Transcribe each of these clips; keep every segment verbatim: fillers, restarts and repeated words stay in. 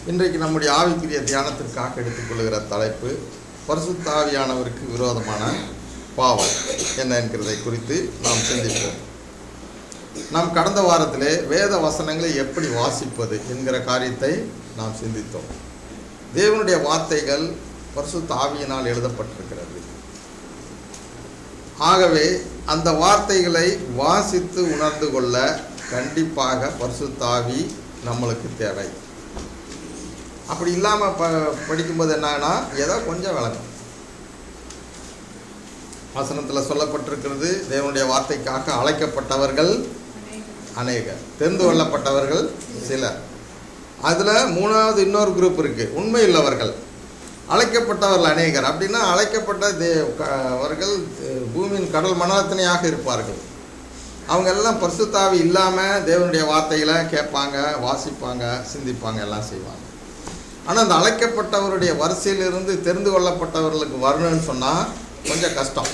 இன்றைக்கு நம்முடைய ஆவிக்குரிய தியானத்திற்காக எடுத்துக்கொள்கிற தலைப்பு பரிசுத்த ஆவியானவருக்கு விரோதமான பாவம் என்ன என்கிறதை குறித்து நாம் சிந்திப்போம். நாம் கடந்த வாரத்திலே வேத வசனங்களை எப்படி வாசிப்பது என்கிற காரியத்தை நாம் சிந்தித்தோம். தேவனுடைய வார்த்தைகள் பரிசுத்த ஆவியினால் எழுதப்பட்டிருக்கிறது. ஆகவே அந்த வார்த்தைகளை வாசித்து உணர்ந்து கொள்ள கண்டிப்பாக பரிசுத்த ஆவி நம்மளுக்கு தேவை. அப்படி இல்லாமல் ப படிக்கும்போது என்னன்னா ஏதோ கொஞ்சம் விளங்கும். வசனத்தில் சொல்லப்பட்டிருக்கிறது, தேவனுடைய வார்த்தைக்காக அழைக்கப்பட்டவர்கள் அநேகர், தெரிந்து கொள்ளப்பட்டவர்கள் சிலர். அதில் மூணாவது இன்னொரு குரூப் இருக்குது, உண்மையுள்ளவர்கள். அழைக்கப்பட்டவர்கள் அநேகர் அப்படின்னா அழைக்கப்பட்ட தே அவர்கள் பூமியின் கடல் மனத்தினையாக இருப்பார்கள். அவங்க எல்லாம் பரிசுத்த ஆவி இல்லாமல் தேவனுடைய வார்த்தைகளை கேட்பாங்க, வாசிப்பாங்க, சிந்திப்பாங்க, எல்லாம் செய்வாங்க. ஆனால் அந்த அழைக்கப்பட்டவருடைய வரிசையிலிருந்து தெரிந்து கொள்ளப்பட்டவர்களுக்கு வரணும்னு சொன்னால் கொஞ்சம் கஷ்டம்.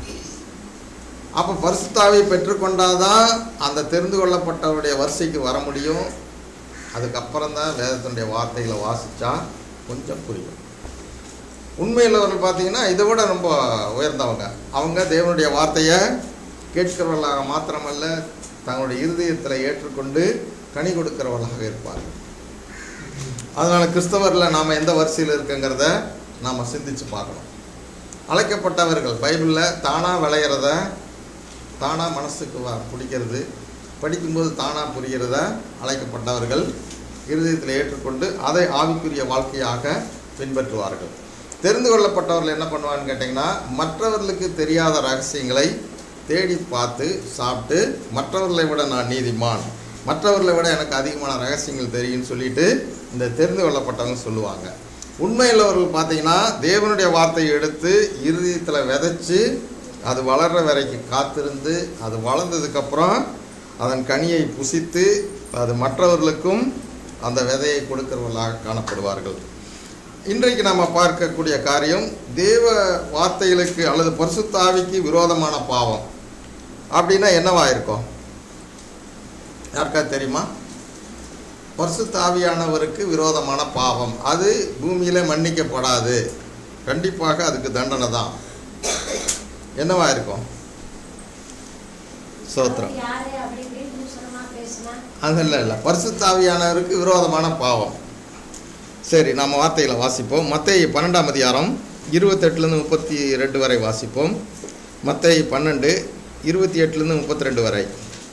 அப்போ பரிசுத்த ஆவியை பெற்றுக்கொண்டாதான் அந்த தெரிந்து கொள்ளப்பட்டவருடைய வரிசைக்கு வர முடியும். அதுக்கப்புறம் தான் வேதத்தினுடைய வார்த்தைகளை வாசித்தா கொஞ்சம் புரியும். உண்மையுள்ளவர்கள் பார்த்தீங்கன்னா இதை விட ரொம்ப உயர்ந்தவங்க. அவங்க தேவனுடைய வார்த்தையை கேட்கிறவர்களாக மாத்திரமல்ல, தங்களுடைய இருதயத்தில் ஏற்றுக்கொண்டு கனி கொடுக்கிறவர்களாக இருப்பார்கள். அதனால் கிறிஸ்தவரில் நாம் எந்த வரிசையில் இருக்குங்கிறத நாம் சிந்தித்து பார்க்கணும். அழைக்கப்பட்டவர்கள் பைபிளில் தானாக விளையிறத, தானாக மனசுக்கு வ பிடிக்கிறது, படிக்கும்போது தானாக புரிகிறத அழைக்கப்பட்டவர்கள் இருதயத்தில் ஏற்றுக்கொண்டு அதை ஆவிக்குரிய வாழ்க்கையாக பின்பற்றுவார்கள். தெரிந்து கொள்ளப்பட்டவர்கள் என்ன பண்ணுவான்னு கேட்டிங்கன்னா, மற்றவர்களுக்கு தெரியாத ரகசியங்களை தேடி பார்த்து சாப்பிட்டு மற்றவர்களை விட நான் நீதிமான், மற்றவர்களை விட எனக்கு அதிகமான ரகசியங்கள் தெரியும்னு சொல்லிட்டு இந்த தெரிந்து கொள்ளப்பட்டவங்க சொல்லுவாங்க. உண்மையுள்ளவர்கள் பார்த்தீங்கன்னா தேவனுடைய வார்த்தையை எடுத்து இருதயத்தில் விதைச்சி அது வளர்கிற வரைக்கும் காத்திருந்து அது வளர்ந்ததுக்கப்புறம் அதன் கனியை புசித்து அது மற்றவர்களுக்கும் அந்த விதையை கொடுக்கிறவர்களாக காணப்படுவார்கள். இன்றைக்கு நாம் பார்க்கக்கூடிய காரியம் தேவ வார்த்தைகளுக்கு அல்லது பரிசுத்த ஆவிக்கு விரோதமான பாவம் அப்படின்னா என்னவா இருக்கும்? யாருக்கா தெரியுமா? பரிசுத்த ஆவியானவருக்கு விரோதமான பாவம் அது பூமியில மன்னிக்கப்படாது. கண்டிப்பாக அதுக்கு தண்டனை தான். என்னவா இருக்கும்? சோத்திரம். அதெல்லாம் இல்லை, பரிசுத்த ஆவியானவருக்கு விரோதமான பாவம். சரி, நம்ம வார்த்தைகளை வாசிப்போம். மத்தேயு பன்னெண்டாம் அதிகாரம் இருபத்தெட்டுலேருந்து முப்பத்தி ரெண்டு வரை வாசிப்போம். மத்தேயு பன்னெண்டு இருபத்தி எட்டுலேருந்து முப்பத்தி ரெண்டு வரை.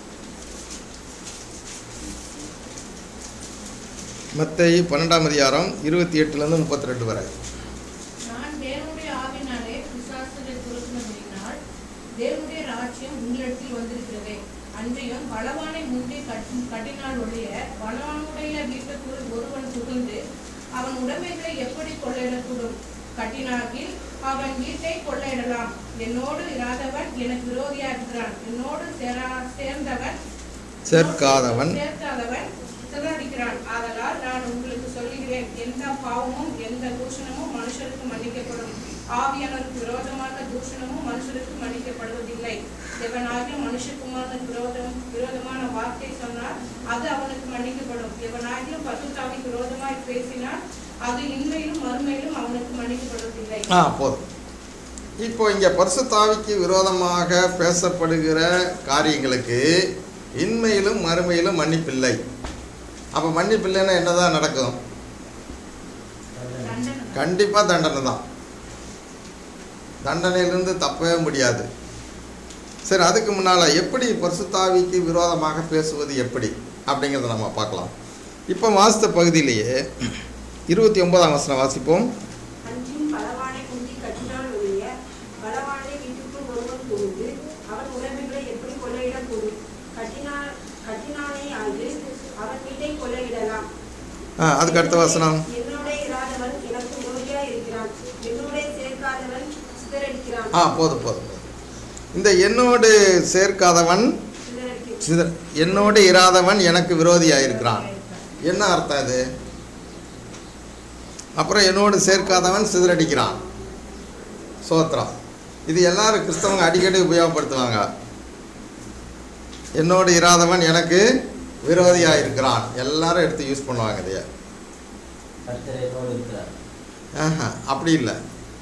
மத்தேயு பன்னெண்டாம் அதிகாரம் இருபத்தி எட்டுலேருந்து முப்பத்தி ரெண்டு வரை. நான் தேவனுடைய ஆவியினாலே பிசாசுகளை துரத்தினபடியினால் தேவனுடைய ராஜ்யம் உங்களிடத்தில் வந்திருக்கிறது. அன்றையும் பலவானை முந்தி கட்டினால் ஒழிய பலவானுடைய வீட்டுக்குள் ஒருவன் புகுந்து அவன் உடைமைகளை எப்படி கொள்ளையிடக்கூடும்? கட்டினாகில் அவன் வீட்டை கொள்ளையிடலாம். என்னோடு இராதவன் எனக்கு விரோதியா இருக்கிறான். என்னோடு சேர்ந்தவன் சேர்க்காதவன் சேர்க்காதவன் சிதறடிக்கிறான். ஆதலால் நான் உங்களுக்கு சொல்லுகிறேன், எந்த பாவமும் எந்த தூஷணமும் மனுஷருக்கு மன்னிக்கப்படும், ஆவியானவருக்கு விரோதமாக தூஷணமும் மனுஷருக்கு மன்னிக்கப்படுவதில்லை. எவனாகிய மனுஷகுமாரனுக்கு விரோதம் விரோதமான வார்த்தை சொன்னால் அது அவனுக்கு மன்னிக்கப்படும். எவனாகிய பரிசுத்தாவிக்கு விரோதமாய் பேசினால் அது இன்மையிலும் மறுமையிலும் அவனுக்கு மன்னிக்கப்படுவதில்லை. ஆ போதும். இப்போ இங்கே பரிசுத்தாவிக்கு விரோதமாக பேசப்படுகிற காரியங்களுக்கு இன்மையிலும் மறுமையிலும் மன்னிப்பில்லை. அப்போ மன்னிப்பில்லைன்னா என்னதான் நடக்கும்? கண்டிப்பாக தண்டனை தான். தண்டனையிலிருந்து தப்பவே முடியாது. சரி, அதுக்கு முன்னால் எப்படி பரிசுத்த ஆவிக்கு விரோதமாக பேசுவது எப்படி அப்படிங்கிறத நம்ம பார்க்கலாம். இப்போ வாசித்த பகுதியிலேயே இருபத்தி ஒன்பதாம் வசனம் வாசிப்போம். ஆ அதுக்கு அடுத்த வசனம். ஆ போதும் போதும். இந்த என்னோடு சேர்க்காதவன் என்னோடு இராதவன் எனக்கு விரோதியாயிருக்கிறான். என்ன அர்த்தம் இது? அப்புறம் என்னோடு சேர்க்காதவன் சிதறடிக்கிறான். சோத்திரம். இது எல்லாரும் கிறிஸ்தவங்க அடிக்கடி உபயோகப்படுத்துவாங்க. என்னோடு இராதவன் எனக்கு விரோதியாக இருக்கிறான். எல்லாரும் எடுத்து யூஸ் பண்ணுவாங்க. இதைய கர்த்தர் என்னோடு இருக்கிறார். ஆஹா, அப்படி இல்லை.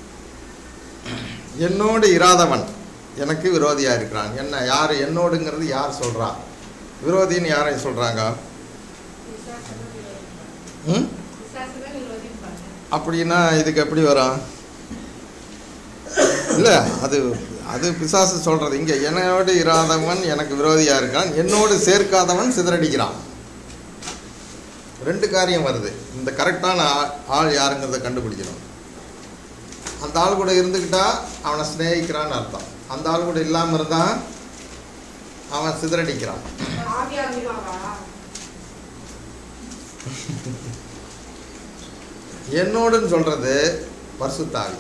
என்னோடு இராதவன் எனக்கு விரோதியாக இருக்கிறான். என்ன யார் என்னோடுங்கிறது யார் சொல்கிறா? விரோதின்னு யாரை சொல்கிறாங்க? ம் அப்படின்னா இதுக்கு எப்படி வரும்? இல்லை, அது அது பிசாசு சொல்கிறது. இங்கே என்னோடு இராதவன் எனக்கு விரோதியாக இருக்கான், என்னோடு சேர்க்காதவன் சிதறடிக்கிறான். ரெண்டு காரியம் வருது. இந்த கரெக்டான ஆள் யாருங்கிறத கண்டுபிடிக்கணும். அந்த ஆள் கூட இருந்துக்கிட்டா அவனை ஸ்நேகிக்கிறான்னு அர்த்தம். அந்த ஆள் கூட இல்லாமல் இருந்தால் அவன் சிதறடிக்கிறான். என்னோடுன்னு சொல்றது பரிசுத்த ஆவி.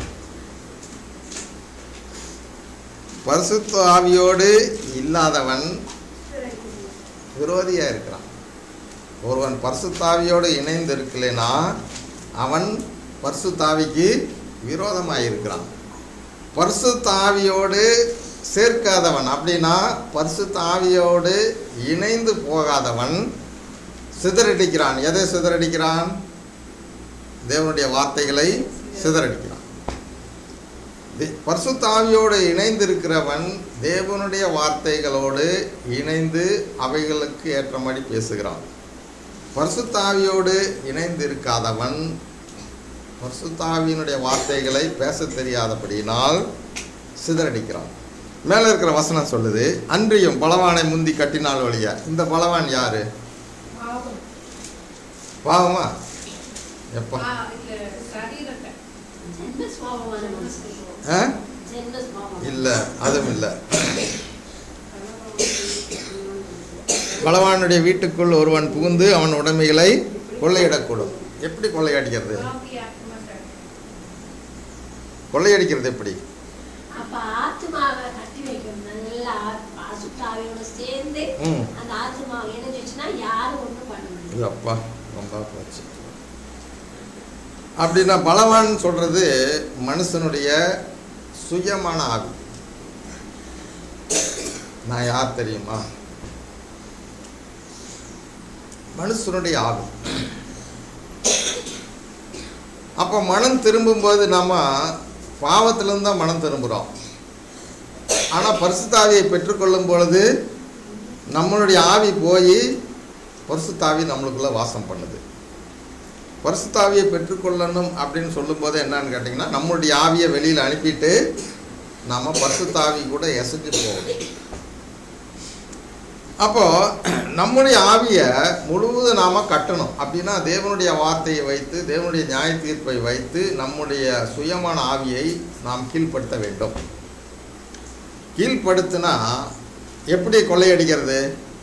பரிசுத்த ஆவியோடு இல்லாதவன் விரோதியா இருக்கிறான். ஒருவன் பரிசுத்த ஆவியோடு இணைந்து இருக்கலைன்னா அவன் பரிசுத்த ஆவிக்கு விரோதமாக இருக்கிறான். பரிசுத்த ஆவியோடு சேர்க்காதவன் அப்படின்னா பரிசுத்த ஆவியோடு இணைந்து போகாதவன் சிதறடிக்கிறான். எதை சிதறடிக்கிறான்? தேவனுடைய வார்த்தைகளை சிதறடிக்கிறான். பரிசுத்த ஆவியோடு இணைந்து இருக்கிறவன் தேவனுடைய வார்த்தைகளோடு இணைந்து அவைகளுக்கு ஏற்றபடி பேசுகிறான். பரிசுத்த ஆவியோடு இணைந்து இருக்காதவன் பரிசுத்த ஆவியினுடைய வார்த்தைகளை பேச தெரியாதபடியினால் சிதறடிக்கிறான். மேலே இருக்கிற வசனம் சொல்லுது, அன்றியும் பலவானை முந்தி கட்டினால் ஒழிய. இந்த பலவான் யாரு? பாவமா? எப்பா இல்லை, அதுவும் இல்லை. பலவானுடைய வீட்டுக்குள் ஒருவன் புகுந்து அவன் உடைமைகளை கொள்ளையிடக்கூடும். எப்படி கொள்ளையடிக்கிறது? கொள்ளையடிக்கிறது எப்படி? அப்பா ரொம்ப போச்சு. அப்படின்னா பலவான் சொல்றது மனுஷனுடைய சுயமான ஆவி. நான் யார் தெரியுமா? மனுஷனுடைய ஆவி. அப்போ மனம் திரும்பும்போது நம்ம பாவத்திலிருந்து தான் மனம் திரும்புகிறோம். ஆனால் பரிசுத்த ஆவியை பெற்றுக்கொள்ளும் பொழுது நம்மளுடைய ஆவி போய் பரிசுத்த ஆவி நம்மளுக்குள்ள வாசம் பண்ணுது. பரிசுத்த ஆவியை பெற்றுக்கொள்ளணும் அப்படின்னு சொல்லும்போது என்னன்னு கேட்டிங்கன்னா, நம்மளுடைய ஆவியை வெளியில் அனுப்பிட்டு நாம் பரிசுத்த ஆவி கூட எசைஞ்சு போகணும். அப்போது நம்முடைய ஆவியை முழுவதும் நாம் கட்டணும். அப்படின்னா தேவனுடைய வார்த்தையை வைத்து, தேவனுடைய நியாய தீர்ப்பை வைத்து நம்முடைய சுயமான ஆவியை நாம் கீழ்ப்படுத்த வேண்டும். கீழ்ப்படுத்தினா எப்படி கொள்ளையடிக்கிறது?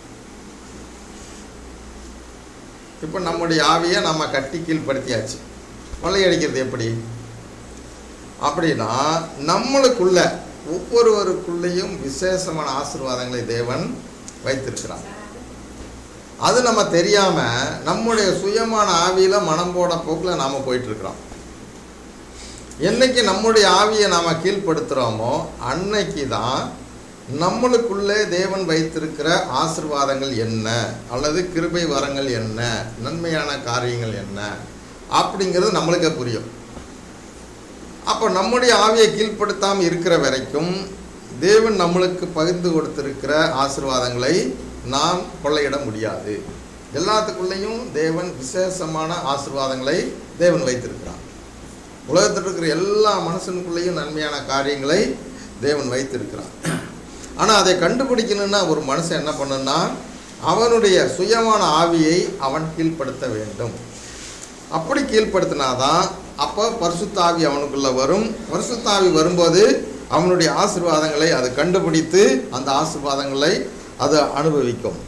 இப்போ நம்முடைய ஆவியை நம்ம கட்டி கீழ்ப்படுத்தியாச்சு. கொள்ளையடிக்கிறது எப்படி அப்படின்னா, நம்மளுக்குள்ள ஒவ்வொருவருக்குள்ளேயும் விசேஷமான ஆசீர்வாதங்களை தேவன் வைத்திருக்கிறார். அது நம்ம தெரியாமல் நம்முடைய சுயமான ஆவியில் மனம் போட போக்கில் நாம் போயிட்டுருக்கிறோம். என்னைக்கு நம்முடைய ஆவியை நாம் கீழ்ப்படுத்துகிறோமோ அன்னைக்கு தான் நம்மளுக்குள்ளே தேவன் வைத்திருக்கிற ஆசீர்வாதங்கள் என்ன, அல்லது கிருபை வரங்கள் என்ன, நன்மையான காரியங்கள் என்ன அப்படிங்கிறது நம்மளுக்கே புரியும். அப்போ நம்முடைய ஆவியை கீழ்ப்படுத்தாமல் இருக்கிற வரைக்கும் தேவன் நம்மளுக்கு பகிர்ந்து கொடுத்திருக்கிற ஆசீர்வாதங்களை நாம் கொள்ளையிட முடியாது. எல்லாத்துக்குள்ளேயும் தேவன் விசேஷமான ஆசீர்வாதங்களை தேவன் வைத்திருக்கிறார். உலகத்தில் இருக்கிற எல்லா மனுஷனுக்குள்ளேயும் நன்மையான காரியங்களை தேவன் வைத்திருக்கிறார். ஆனால் அதை கண்டுபிடிக்கணும்னா ஒரு மனுஷன் என்ன பண்ணணும்னா, அவனுடைய சுயமான ஆவியை அவன் கீழ்ப்படுத்த வேண்டும். அப்படி கீழ்ப்படுத்தினாதான் அப்போ பரிசுத்த ஆவி அவனுக்குள்ளே வரும். பரிசுத்த ஆவி வரும்போது அவனுடைய ஆசீர்வாதங்களை அது கண்டுபிடித்து அந்த ஆசீர்வாதங்களை அது அனுபவிக்கும்.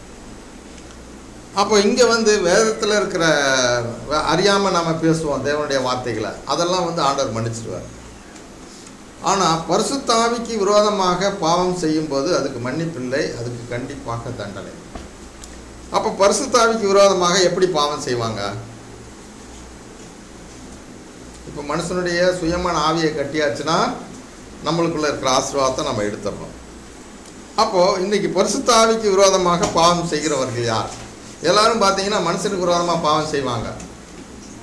அப்போ இங்கே வந்து வேதத்தில் இருக்கிற அறியாமல் நாம் பேசுவோம் தேவனுடைய வார்த்தைகளை, அதெல்லாம் வந்து ஆண்டவர் மன்னிச்சிடுவார். ஆனால் பரிசுத்த ஆவிக்கு விரோதமாக பாவம் செய்யும்போது அதுக்கு மன்னிப்பில்லை, அதுக்கு கண்டிப்பாக தண்டனை. அப்போ பரிசுத்த ஆவிக்கு விரோதமாக எப்படி பாவம் செய்வாங்க? இப்போ மனுஷனுடைய சுயமான ஆவியை கட்டியாச்சுன்னா நம்மளுக்குள்ள இருக்கிற ஆசீர்வாதத்தை நம்ம எடுத்துடணும். அப்போது இன்றைக்கி பரிசுத்த ஆவிக்கு விரோதமாக பாவம் செய்கிறவர்கள் யார்? எல்லாரும் பார்த்தீங்கன்னா மனுஷனுக்கு விரோதமாக பாவம் செய்வாங்க.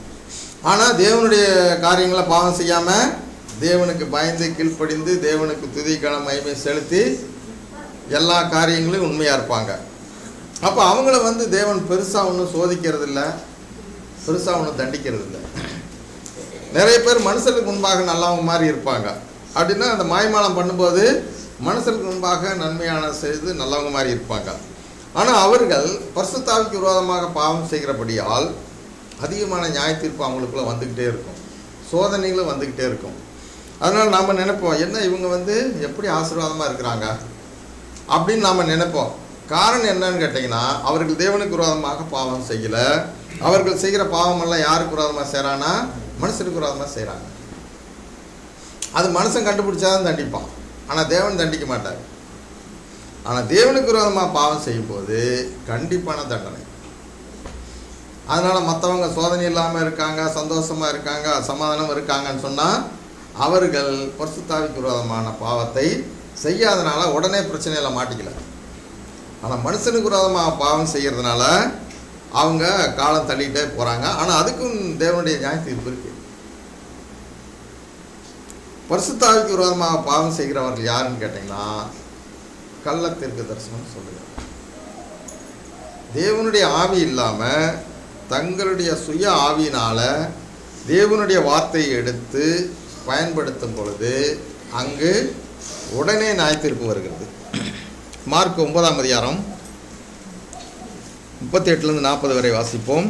ஆனால் தேவனுடைய காரியங்களை பாவம் செய்யாமல் தேவனுக்கு பயந்து கீழ்ப்படிந்து தேவனுக்கு துதிக்கான மகிமை செலுத்தி எல்லா காரியங்களையும் உண்மையாக இருப்பாங்க. அப்போ அவங்கள வந்து தேவன் பெருசாக ஒன்றும் சோதிக்கிறது இல்லை, பெருசாக ஒன்றும் தண்டிக்கிறது இல்லை. நிறைய பேர் மனுஷனுக்கு முன்பாக நல்லவங்க மாதிரி இருப்பாங்க. அப்படின்னா அந்த மாய்மாலம் பண்ணும்போது மனுஷனுக்கு முன்பாக நன்மையான செய்து நல்லவங்க மாதிரி இருப்பாங்க. ஆனால் அவர்கள் பரிசுத்தாவிக்கு விரோதமாக பாவம் செய்கிறபடியால் அதிகமான நியாய தீர்ப்பு அவங்களுக்குள்ள வந்துக்கிட்டே இருக்கும், சோதனைகளும் வந்துக்கிட்டே இருக்கும். அதனால் நாம் நினைப்போம், என்ன இவங்க வந்து எப்படி ஆசீர்வாதமாக இருக்கிறாங்க அப்படின்னு நாம் நினைப்போம். காரணம் என்னன்னு கேட்டிங்கன்னா, அவர்கள் தேவனுக்கு விரோதமாக பாவம் செய்யலை. அவர்கள் செய்கிற பாவமெல்லாம் யாருக்கு விரோதமாக செய்கிறான்னா மனுஷனுக்கு விரோதமாக செய்கிறாங்க. அது மனுஷன் கண்டுபிடிச்சாதான் தண்டிப்பான், ஆனால் தேவன் தண்டிக்க மாட்டார். ஆனால் தேவனுக்கு விரோதமாக பாவம் செய்யும்போது கண்டிப்பான தண்டனை. அதனால் மற்றவங்க சோதனை இல்லாமல் இருக்காங்க, சந்தோஷமாக இருக்காங்க, சமாதானம் இருக்காங்கன்னு சொன்னால் அவர்கள் பரிசுத்தாவிக்கு விரோதமான பாவத்தை செய்யாதனால உடனே பிரச்சனையில் மாட்டிக்கல. ஆனால் மனுஷனுக்கு விரோதமாக பாவம் செய்கிறதுனால அவங்க காலம் தள்ளிக்கிட்டே போகிறாங்க. ஆனால் அதுக்கும் தேவனுடைய நியாய தீர்ப்பு இருக்குது. பரிசுத்தாவிக்கு விரோதமாக பாவம் செய்கிறவர்கள் யாருன்னு கேட்டிங்கன்னா கள்ள தீர்க்க தரிசனம் சொல்லுகிறார். தேவனுடைய ஆவி இல்லாமல் தங்களுடைய சுய ஆவியினால் தேவனுடைய வார்த்தையை எடுத்து பயன்படுத்தும் பொழுது அங்கு உடனே நியாய தீர்ப்பு வருகிறது. மார்க் ஒன்பதாம் அதிகாரம் முப்பத்தி எட்டுலேருந்து நாற்பது வரை வாசிப்போம்.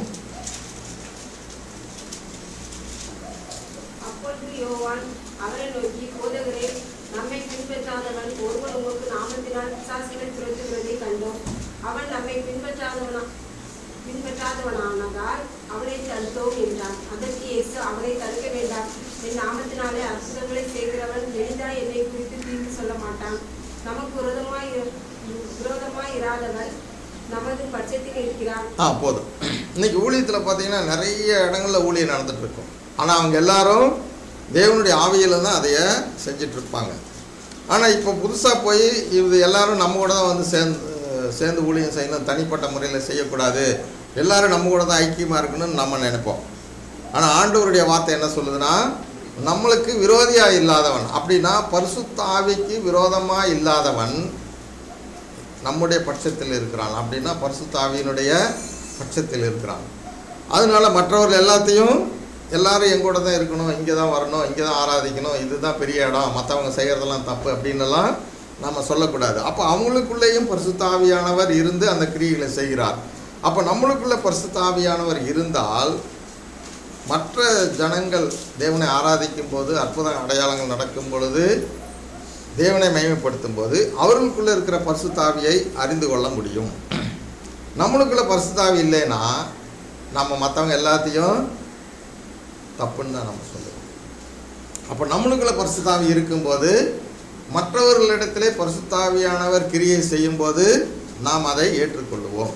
அப்பொழுது யோவான் அவரை நோக்கி, போதகரே, நம்மை பின்பற்றாதவன் ஒருவன் உமக்கு நாமத்தினால் பிசாசுகளை துரத்துகிறதை கண்டோம். அவன் நம்மை பின்பற்றாதவனா பின்பற்றாதவனானதால் அவனை தடுத்தோம் என்றான். அதற்கு இயேசு அவனை தடுக்க வேண்டாம், என் நாமத்தினாலே அற்புதங்களை செய்கிறவன் எளிதாய் என்னை குறித்து தீர்ப்பு சொல்ல மாட்டான். நமக்கு விரோதமாய் விரோதமாய் இராதவன் நமது பட்சத்தில் இருக்கிறான். ஆ போதும். இன்னைக்கு ஊழியத்தில் பார்த்தீங்கன்னா நிறைய இடங்களில் ஊழியம் நடந்துட்டு இருக்கும். ஆனால் அவங்க எல்லாரும் தேவனுடைய ஆவியில் தான் அதைய செஞ்சிட்ருப்பாங்க. ஆனால் இப்போ புதுசாக போய் இது எல்லாரும் நம்ம கூட தான் வந்து சேர்ந்து சேர்ந்து ஊழியம் செய்யணும், தனிப்பட்ட முறையில் செய்யக்கூடாது, எல்லோரும் நம்ம கூட தான் ஐக்கியமாக இருக்கணும்னு நம்ம நினைப்போம். ஆனால் ஆண்டவருடைய வார்த்தை என்ன சொல்லுதுன்னா, நம்மளுக்கு விரோதியாக இல்லாதவன், அப்படின்னா பரிசுத்த ஆவிக்கு விரோதமாக இல்லாதவன் நம்முடைய பட்சத்தில் இருக்கிறான். அப்படின்னா பரிசுத்த ஆவியினுடைய பட்சத்தில் இருக்கிறான். அதனால மற்றவர்கள் எல்லாத்தையும் எல்லாரும் எங்கூட தான் இருக்கணும், இங்கே தான் வரணும், இங்கே தான் ஆராதிக்கணும், இதுதான் பெரிய இடம், மற்றவங்க செய்கிறதெல்லாம் தப்பு அப்படின்னுலாம் நம்ம சொல்லக்கூடாது. அப்போ அவங்களுக்குள்ளேயும் பரிசுத்த ஆவியானவர் இருந்து அந்த கிரியைகளை செய்கிறார். அப்போ நம்மளுக்குள்ள பரிசுத்த ஆவியானவர் இருந்தால் மற்ற ஜனங்கள் தேவனை ஆராதிக்கும் போது, அற்புத அடையாளங்கள் நடக்கும் பொழுது, தேவனை மகிமைப்படுத்தும் போது அவர்களுக்குள்ளே இருக்கிற பரிசுத்த ஆவியை அறிந்து கொள்ள முடியும். நம்மளுக்குள்ள பரிசுத்த ஆவி இல்லைன்னா நம்ம மற்றவங்க எல்லாத்தையும் தப்புன்னு தான் நம்ம சொல்லுவோம். அப்போ நம்மளுக்குள்ள பரிசுத்த ஆவி இருக்கும்போது மற்றவர்களிடத்திலே பரிசுத்த ஆவியானவர் கிரியை செய்யும்போது நாம் அதை ஏற்றுக்கொள்ளுவோம்.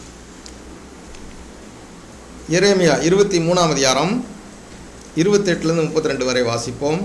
எரேமியா இருபத்தி மூணாம் அதிகாரம் இருபத்தி எட்டுலேருந்து முப்பத்தி ரெண்டு வரை வாசிப்போம்.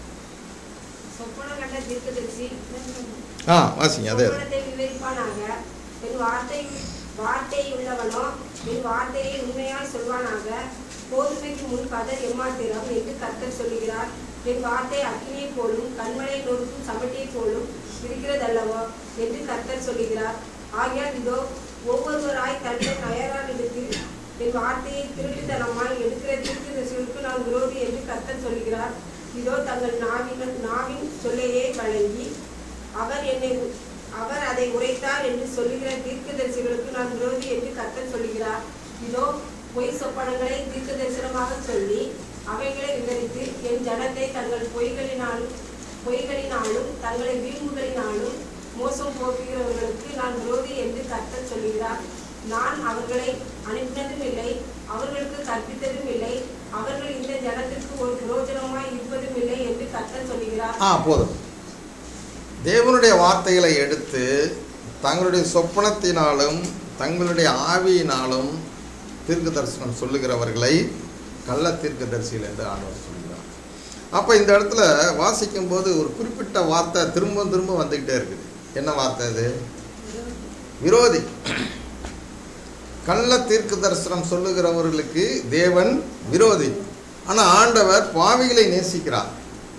ஆ வாசிங்க. அதே விவரிப்பானாக, என் வார்த்தை வார்த்தை உள்ளவனோ என் வார்த்தையை உண்மையாய் சொல்வானாக. கோதுமைக்கு முன் கதர் எம்மாத்திரம் என்று கர்த்தர் சொல்லுகிறார். என் வார்த்தை அக்கினியை போலும் கண்மலை நொறுக்கும் சமட்டியை போலும் இருக்கிறதல்லவோ என்று கர்த்தர் சொல்லுகிறார். ஆகையால் இதோ ஒவ்வொருவராய் தன்னை தயாராக எடுத்து என் வார்த்தையை திருட்டுத்தனமாய் எடுக்கிற தீர்க்கதரிசிகளுக்கு நான் விரோதி என்று கர்த்தர் சொல்லுகிறார். இதோ தங்கள் நாவின் நாவின் சொல்லையே வழங்கி அவர் என்னை அவர் அதை உரைத்தார் என்று சொல்லுகிற தீர்க்கதரிசிகளுக்கு நான் விரோதி என்று கர்த்தர் சொல்லுகிறார். இதோ பொய் சொப்பனங்களை தீர்க்க தரிசனமாக சொல்லி அவைகளை விவரித்து என் ஜனத்தை தங்கள் பொய்களினாலும் பொய்களினாலும் தங்களை வீம்புகளினாலும் மோசம் போக்குகிறவர்களுக்கு நான் விரோதி என்று கர்த்தர் சொல்லுகிறார். நான் அவர்களை அனுப்பினதும் இல்லை, அவர்களுக்கு கற்பித்ததும் இல்லை, அவர்கள் இந்த ஜனத்திற்கு ஒரு பிரயோஜனமாய் இருப்பதும் இல்லை என்று கர்த்தர் சொல்லுகிறார். ஆ போதும். தேவனுடைய வார்த்தைகளை எடுத்து தங்களுடைய சொப்பனத்தினாலும் தங்களுடைய ஆவியினாலும் தீர்க்க தரிசனம் சொல்லுகிறவர்களை கள்ள தீர்க்க தரிசிகள் என்று ஆண்டவர் சொல்கிறார். அப்போ இந்த இடத்துல வாசிக்கும் போது ஒரு குறிப்பிட்ட வார்த்தை திரும்ப திரும்ப வந்துக்கிட்டே இருக்குது. என்ன வார்த்தை அது? விரோதி. கள்ள தீர்க்க தரிசனம் சொல்லுகிறவர்களுக்கு தேவன் விரோதி. ஆனால் ஆண்டவர் பாவிகளை நேசிக்கிறார்,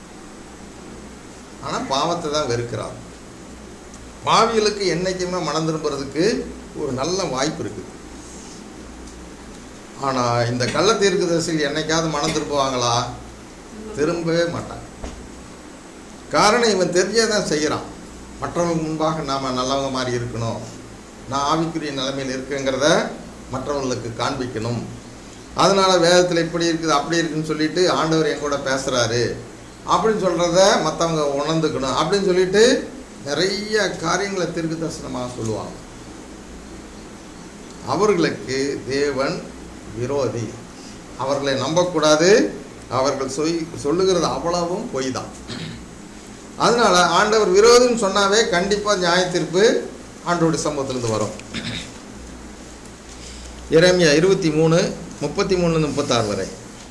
ஆனால் பாவத்தை தான் வெறுக்கிறார். பாவிகளுக்கு என்றைக்குமே மனம் திரும்புறதுக்கு ஒரு நல்ல வாய்ப்பு இருக்குது. ஆனால் இந்த கள்ள தீர்க்கதரிசிகள் என்னைக்காவது மனம் திரும்புவாங்களா? திரும்பவே மாட்டாங்க. காரணம், இவன் தெரிஞ்சே தான் செய்கிறான். மற்றவங்களுக்கு முன்பாக நாம் நல்லவங்க மாதிரி இருக்கணும், நான் ஆவிக்குரிய நிலைமையில் இருக்குங்கிறத மற்றவங்களுக்கு காண்பிக்கணும். அதனால் வேதத்தில் இப்படி இருக்குது அப்படி இருக்குதுன்னு சொல்லிட்டு ஆண்டவர் என் கூட பேசுகிறாரு அப்படின்னு சொல்கிறத மற்றவங்க உணர்ந்துக்கணும் அப்படின்னு சொல்லிட்டு நிறைய காரியங்களை தீர்க்க தரிசனமாக சொல்லுவாங்க. அவர்களுக்கு தேவன் விரோதி, அவர்களை நம்பக்கூடாது, அவர்கள் சொய் சொல்லுகிறது அவ்வளவும் பொய் தான். அதனால் ஆண்டவர் விரோதின்னு சொன்னாவே கண்டிப்பாக நியாய தீர்ப்பு ஆண்டவருடைய சமூகத்திலிருந்து வரும். எரேமியா இருபத்தி மூணு முப்பத்தி மூணு முப்பத்தாறு வரை.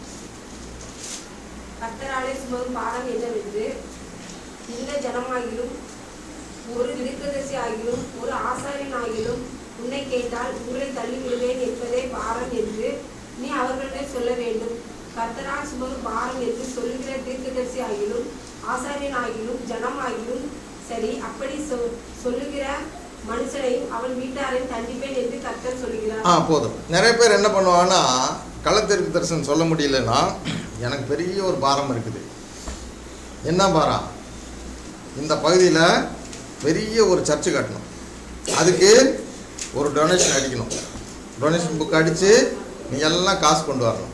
கர்த்தராலே சுமரும் பாரம் என்னவென்று, இந்த ஜனமாகிலும் ஒரு தீர்க்கதரிசி ஆகிலும் ஒரு ஆசாரியன் ஆகிலும் உன்னை கேட்டால் உங்களை தள்ளிவிடுவேன் என்பதே பாரம் என்று நீ அவர்களிடம் சொல்ல வேண்டும். கர்த்தரால் சுமரும் பாரம் என்று சொல்லுகிற தீர்க்கதரிசி ஆகிலும் ஆசாரியன் ஆகிலும் ஜனம் ஆகிலும் சரி, அப்படி சொ- சொல்லுகிற மனுஷனையும் அவன் வீட்டாரையும் தண்டிப்பேன் என்று கர்த்தர் சொல்லுகிறார். ஆ போதும். நிறைய பேர் என்ன பண்ணுவாங்கன்னா, கள்ளத்தீர்க்க தரிசனம் சொல்ல முடியலன்னா, எனக்கு பெரிய ஒரு பாரம் இருக்குது. என்ன பாரம்? இந்த பகுதியில் பெரிய ஒரு சர்ச்சு கட்டணும், அதுக்கு ஒரு டொனேஷன் அடிக்கணும். டொனேஷன் புக் அடித்து நீ எல்லாம் காசு கொண்டு வரணும்.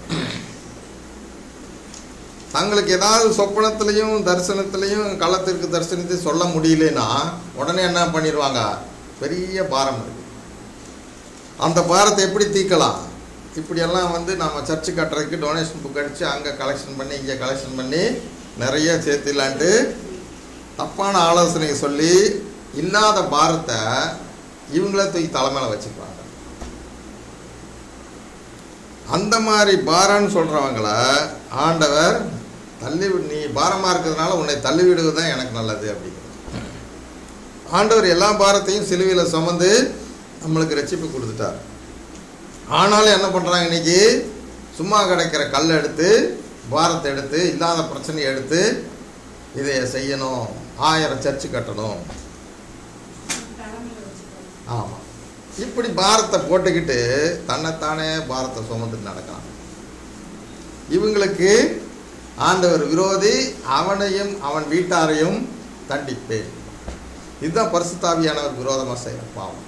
தங்களுக்கு ஏதாவது சொப்பனத்துலேயும் தரிசனத்துலேயும் கள்ளத்தீர்க்க தரிசனத்தை சொல்ல முடியலன்னா உடனே என்ன பண்ணிடுவாங்க, பெரிய பாரம் இருக்குது. அந்த பாரத்தை எப்படி தீர்க்கலாம்? இப்படியெல்லாம் வந்து நம்ம சர்ச்சு கட்டுறதுக்கு டொனேஷன் புக் அடித்து அங்கே கலெக்ஷன் பண்ணி இங்கே கலெக்ஷன் பண்ணி நிறைய சேர்த்துலான்ட்டு தப்பான ஆலோசனை சொல்லி இல்லாத பாரத்தை இவங்கள தூக்கி தலைமையில் வச்சுக்குவாங்க. அந்த மாதிரி பாரம்னு சொல்கிறவங்கள ஆண்டவர் தள்ளி விடு, நீ பாரமாக இருக்கிறதுனால உன்னை தள்ளி விடுவது தான் எனக்கு நல்லது அப்படிங்கிறது. ஆண்டவர் எல்லா பாரத்தையும் சிலுவையில் சுமந்து நம்மளுக்கு ரட்சிப்பு கொடுத்துட்டார். ஆனாலும் என்ன பண்ணுறாங்க, இன்றைக்கி சும்மா கிடைக்கிற கல் எடுத்து பாரத்தை எடுத்து இல்லாத பிரச்சனையை எடுத்து இதை செய்யணும், ஆயிரம் சர்ச்சு கட்டணும். ஆமாம், இப்படி பாரத்தை போட்டுக்கிட்டு தன்னைத்தானே பாரத்தை சுமந்துட்டு நடக்கலாம். இவங்களுக்கு ஆண்டவர் விரோதி, அவனையும் அவன் வீட்டாரையும் தண்டிப்பேன். இதுதான் பரிசுத்தாவியானவர் விரோதமாக செய்கிற பாவம்.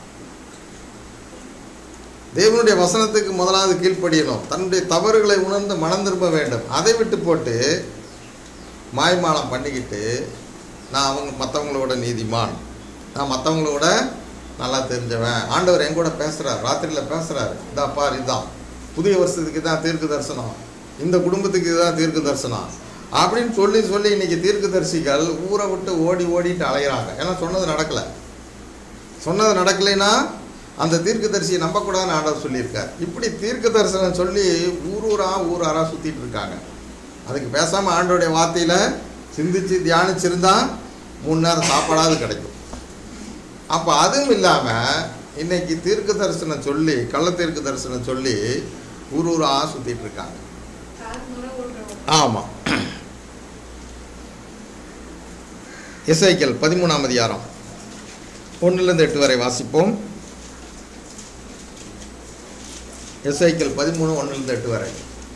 தேவனுடைய வசனத்துக்கு முதலாவது கீழ்ப்படியணும், தன்னுடைய தவறுகளை உணர்ந்து மனம் திரும்ப வேண்டும். அதை விட்டு போட்டு மாய்மாலம் பண்ணிக்கிட்டு நான் அவங்க மற்றவங்களோட நீதிமான், நான் மற்றவங்களோட நல்லா தெரிஞ்சவன், ஆண்டவர் என் கூட பேசுகிறார், ராத்திரியில் பேசுகிறாரு, இதா பார் இதுதான் புதிய வருஷத்துக்கு தான் தீர்க்க தரிசனம், இந்த குடும்பத்துக்கு இதுதான் தீர்க்க தரிசனம் அப்படின்னு சொல்லி சொல்லி இன்றைக்கி தீர்க்கதரிசிகள் ஊரை விட்டு ஓடி ஓடிட்டு அலைகிறாங்க. ஏன்னா சொன்னது நடக்கலை. சொன்னது நடக்கலைன்னா அந்த தீர்க்கதரிசியை நம்பக்கூடாதுன்னு ஆண்டவர் சொல்லியிருக்கார். இப்படி தீர்க்க தரிசனம் சொல்லி ஊர் ஊராக ஊர் ஆறாக சுற்றிட்டு இருக்காங்க. அதுக்கு பேசாமல் ஆண்டோடைய வார்த்தையில் சிந்திச்சு தியானிச்சிருந்தா மூணு நேரம் சாப்பாடாவது கிடைக்கும். அப்போ அதுவும் இல்லாமல் இன்னைக்கு தீர்க்க தரிசனம் சொல்லி கள்ள தீர்க்க தரிசனம் சொல்லி ஊர் ஊராக சுற்றிட்டு இருக்காங்க. ஆமாம். எசேக்கியேல் பதிமூணாம் அதிகாரம் ஒன்றிலிருந்து எட்டு வரை வாசிப்போம். எசேக்கியேல் பதிமூணு ஒன்றிலிருந்து எட்டு வரை.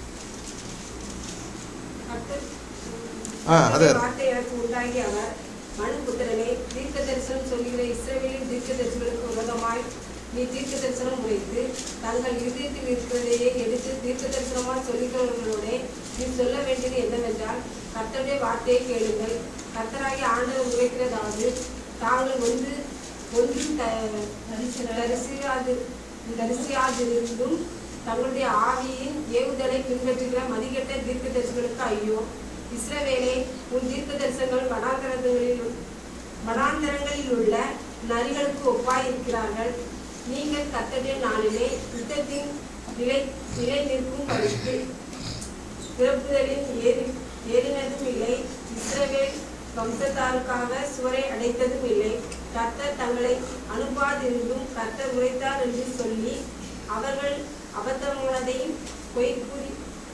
ஆ அது வார்த்தை எனக்கு உண்டாகி அவர், மனுபுத்திரனே, தீர்க்க தரிசனம் சொல்கிற இஸ்ரவேலின் தீர்க்க தரிசனங்களுக்கு விரோதமாய் நீ தீர்க்க தரிசனம் உரைத்து தங்கள் இருதயத்தில் இருக்கிறதையே எடுத்து தீர்க்க தரிசனமாய் சொல்லுகிறவர்களோட நீ சொல்ல வேண்டியது என்னவென்றால், கர்த்தருடைய வார்த்தையை கேளுங்கள். கர்த்தராகி ஆண்டவர் உரைக்கிறதாவது, தாங்கள் ஒன்று ஒன்றும் தரிசியாது தரிசியாதிருந்தும் தங்களுடைய ஆவியின் ஏவுதலை பின்பற்றுகிற மதிகெட்ட தீர்க்க தரிசனங்களுக்கு ஐயோ. இஸ்ரவேலே, உன் தீர்க்க தரிசனங்கள் வனாந்தரங்களில் வனாந்தரங்களில் உள்ள நரிகளுக்கு ஒப்பாய் இருக்கிறார்கள். நீங்கள் கர்த்தருடைய நாளிலே யுத்தத்தின் நிலை நிலை நிற்கும் படித்து பிறப்புதலின் ஏறி ஏறினதும் இல்லை. இஸ்ரவேல் வம்சத்தாருக்காக சுவரை அடைத்ததும் இல்லை. கர்த்தர் தங்களை அனுப்பாதிருந்தும் கர்த்தர் உரைத்தார் என்று சொல்லி அவர்கள் அபத்தமானதையும் பொய் கூறி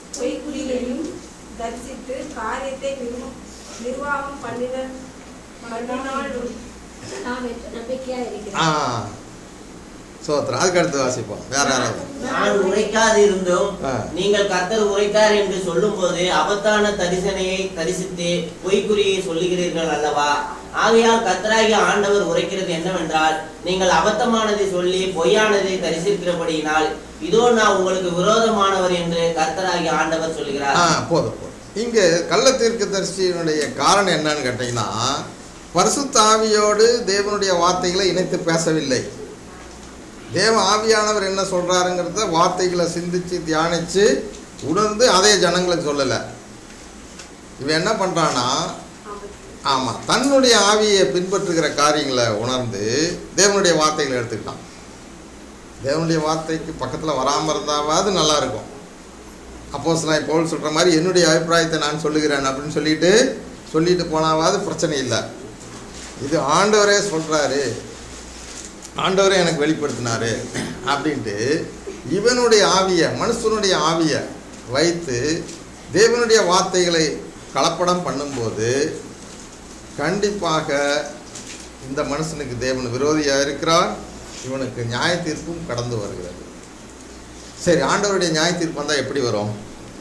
பொய்க்குறியையும் தரிசித்து காரியத்தை நிர்வ- நிர்வாகம் பண்ணின பண்ணினால் நாம் என்று நம்பிக்கையா ஆ இருக்கிறோம். சோத்திரம். அதுக்கு அடுத்து வாசிப்போம். வேற யாராவது? நான் உரைக்காது இருந்தும் ஆ. நீங்கள் கர்த்தர் உரைத்தார் என்று சொல்லும் போது அபத்தான தரிசனையை தரிசித்து பொய்க்குறியை சொல்லுகிறீர்கள் அல்லவா? ஆகையால் கர்த்தராகிய ஆண்டவர் உரைக்கிறது என்னவென்றால், நீங்கள் அபத்தமானதை சொல்லி பொய்யானதை தரிசிக்கிறபடியினால் இதோ நான் உங்களுக்கு விரோதமானவர் என்று கர்த்தராகிய ஆண்டவர் சொல்லுகிறார். ஆ போதும் போதும். இங்கே கள்ள தீர்க்கதரிசியினுடைய காரணம் என்னன்னு கேட்டீங்கன்னா, பரிசுத்த ஆவியோடு தேவனுடைய வார்த்தைகளை இணைத்து பேசவில்லை. தேவ ஆவியானவர் என்ன சொல்றாருங்கிறத வார்த்தைகளை சிந்திச்சு தியானிச்சு உணர்ந்து அதே ஜனங்களுக்கு சொல்லலை. இவன் என்ன பண்றான்னா, ஆமாம், தன்னுடைய ஆவியை பின்பற்றுகிற காரியங்களை உணர்ந்து தேவனுடைய வார்த்தைகளை எடுத்துக்கிட்டான். தேவனுடைய வார்த்தைக்கு பக்கத்தில் வராமல் இருந்தாவது நல்லா இருக்கும். அப்போஸ்தலனாகிய பவுல் சொல்கிற மாதிரி என்னுடைய அபிப்பிராயத்தை நான் சொல்லுகிறேன் அப்படின்னு சொல்லிட்டு சொல்லிட்டு போனாவது பிரச்சனை இல்லை. இது ஆண்டவரே சொல்கிறாரு, ஆண்டவரே எனக்கு வெளிப்படுத்தினாரு அப்படின்ட்டு இவனுடைய ஆவியை, மனுஷனுடைய ஆவியை வைத்து தேவனுடைய வார்த்தைகளை கலப்படம் பண்ணும்போது கண்டிப்பாக இந்த மனுஷனுக்கு தேவன் விரோதியாக இருக்கிறார். இவனுக்கு நியாய தீர்ப்பும் கடந்து வருகிறது. சரி, ஆண்டவருடைய நியாய தீர்ப்பு வந்தால் எப்படி வரும்?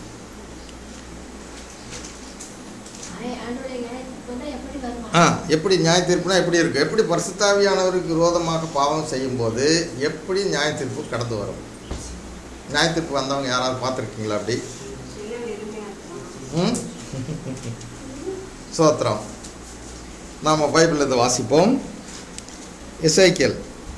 ஆ எப்படி நியாய தீர்ப்புனா எப்படி இருக்குது? எப்படி பரிசுத்த ஆவியானவருக்கு விரோதமாக பாவம் செய்யும்போது எப்படி நியாய தீர்ப்பு கடந்து வரும்? நியாய தீர்ப்பு வந்தவங்க யாராவது பார்த்துருக்கீங்களா அப்படி? ம் சோத்திரம். நாம் பைபிளில் இதை வாசிப்போம். எசேக்கியேல்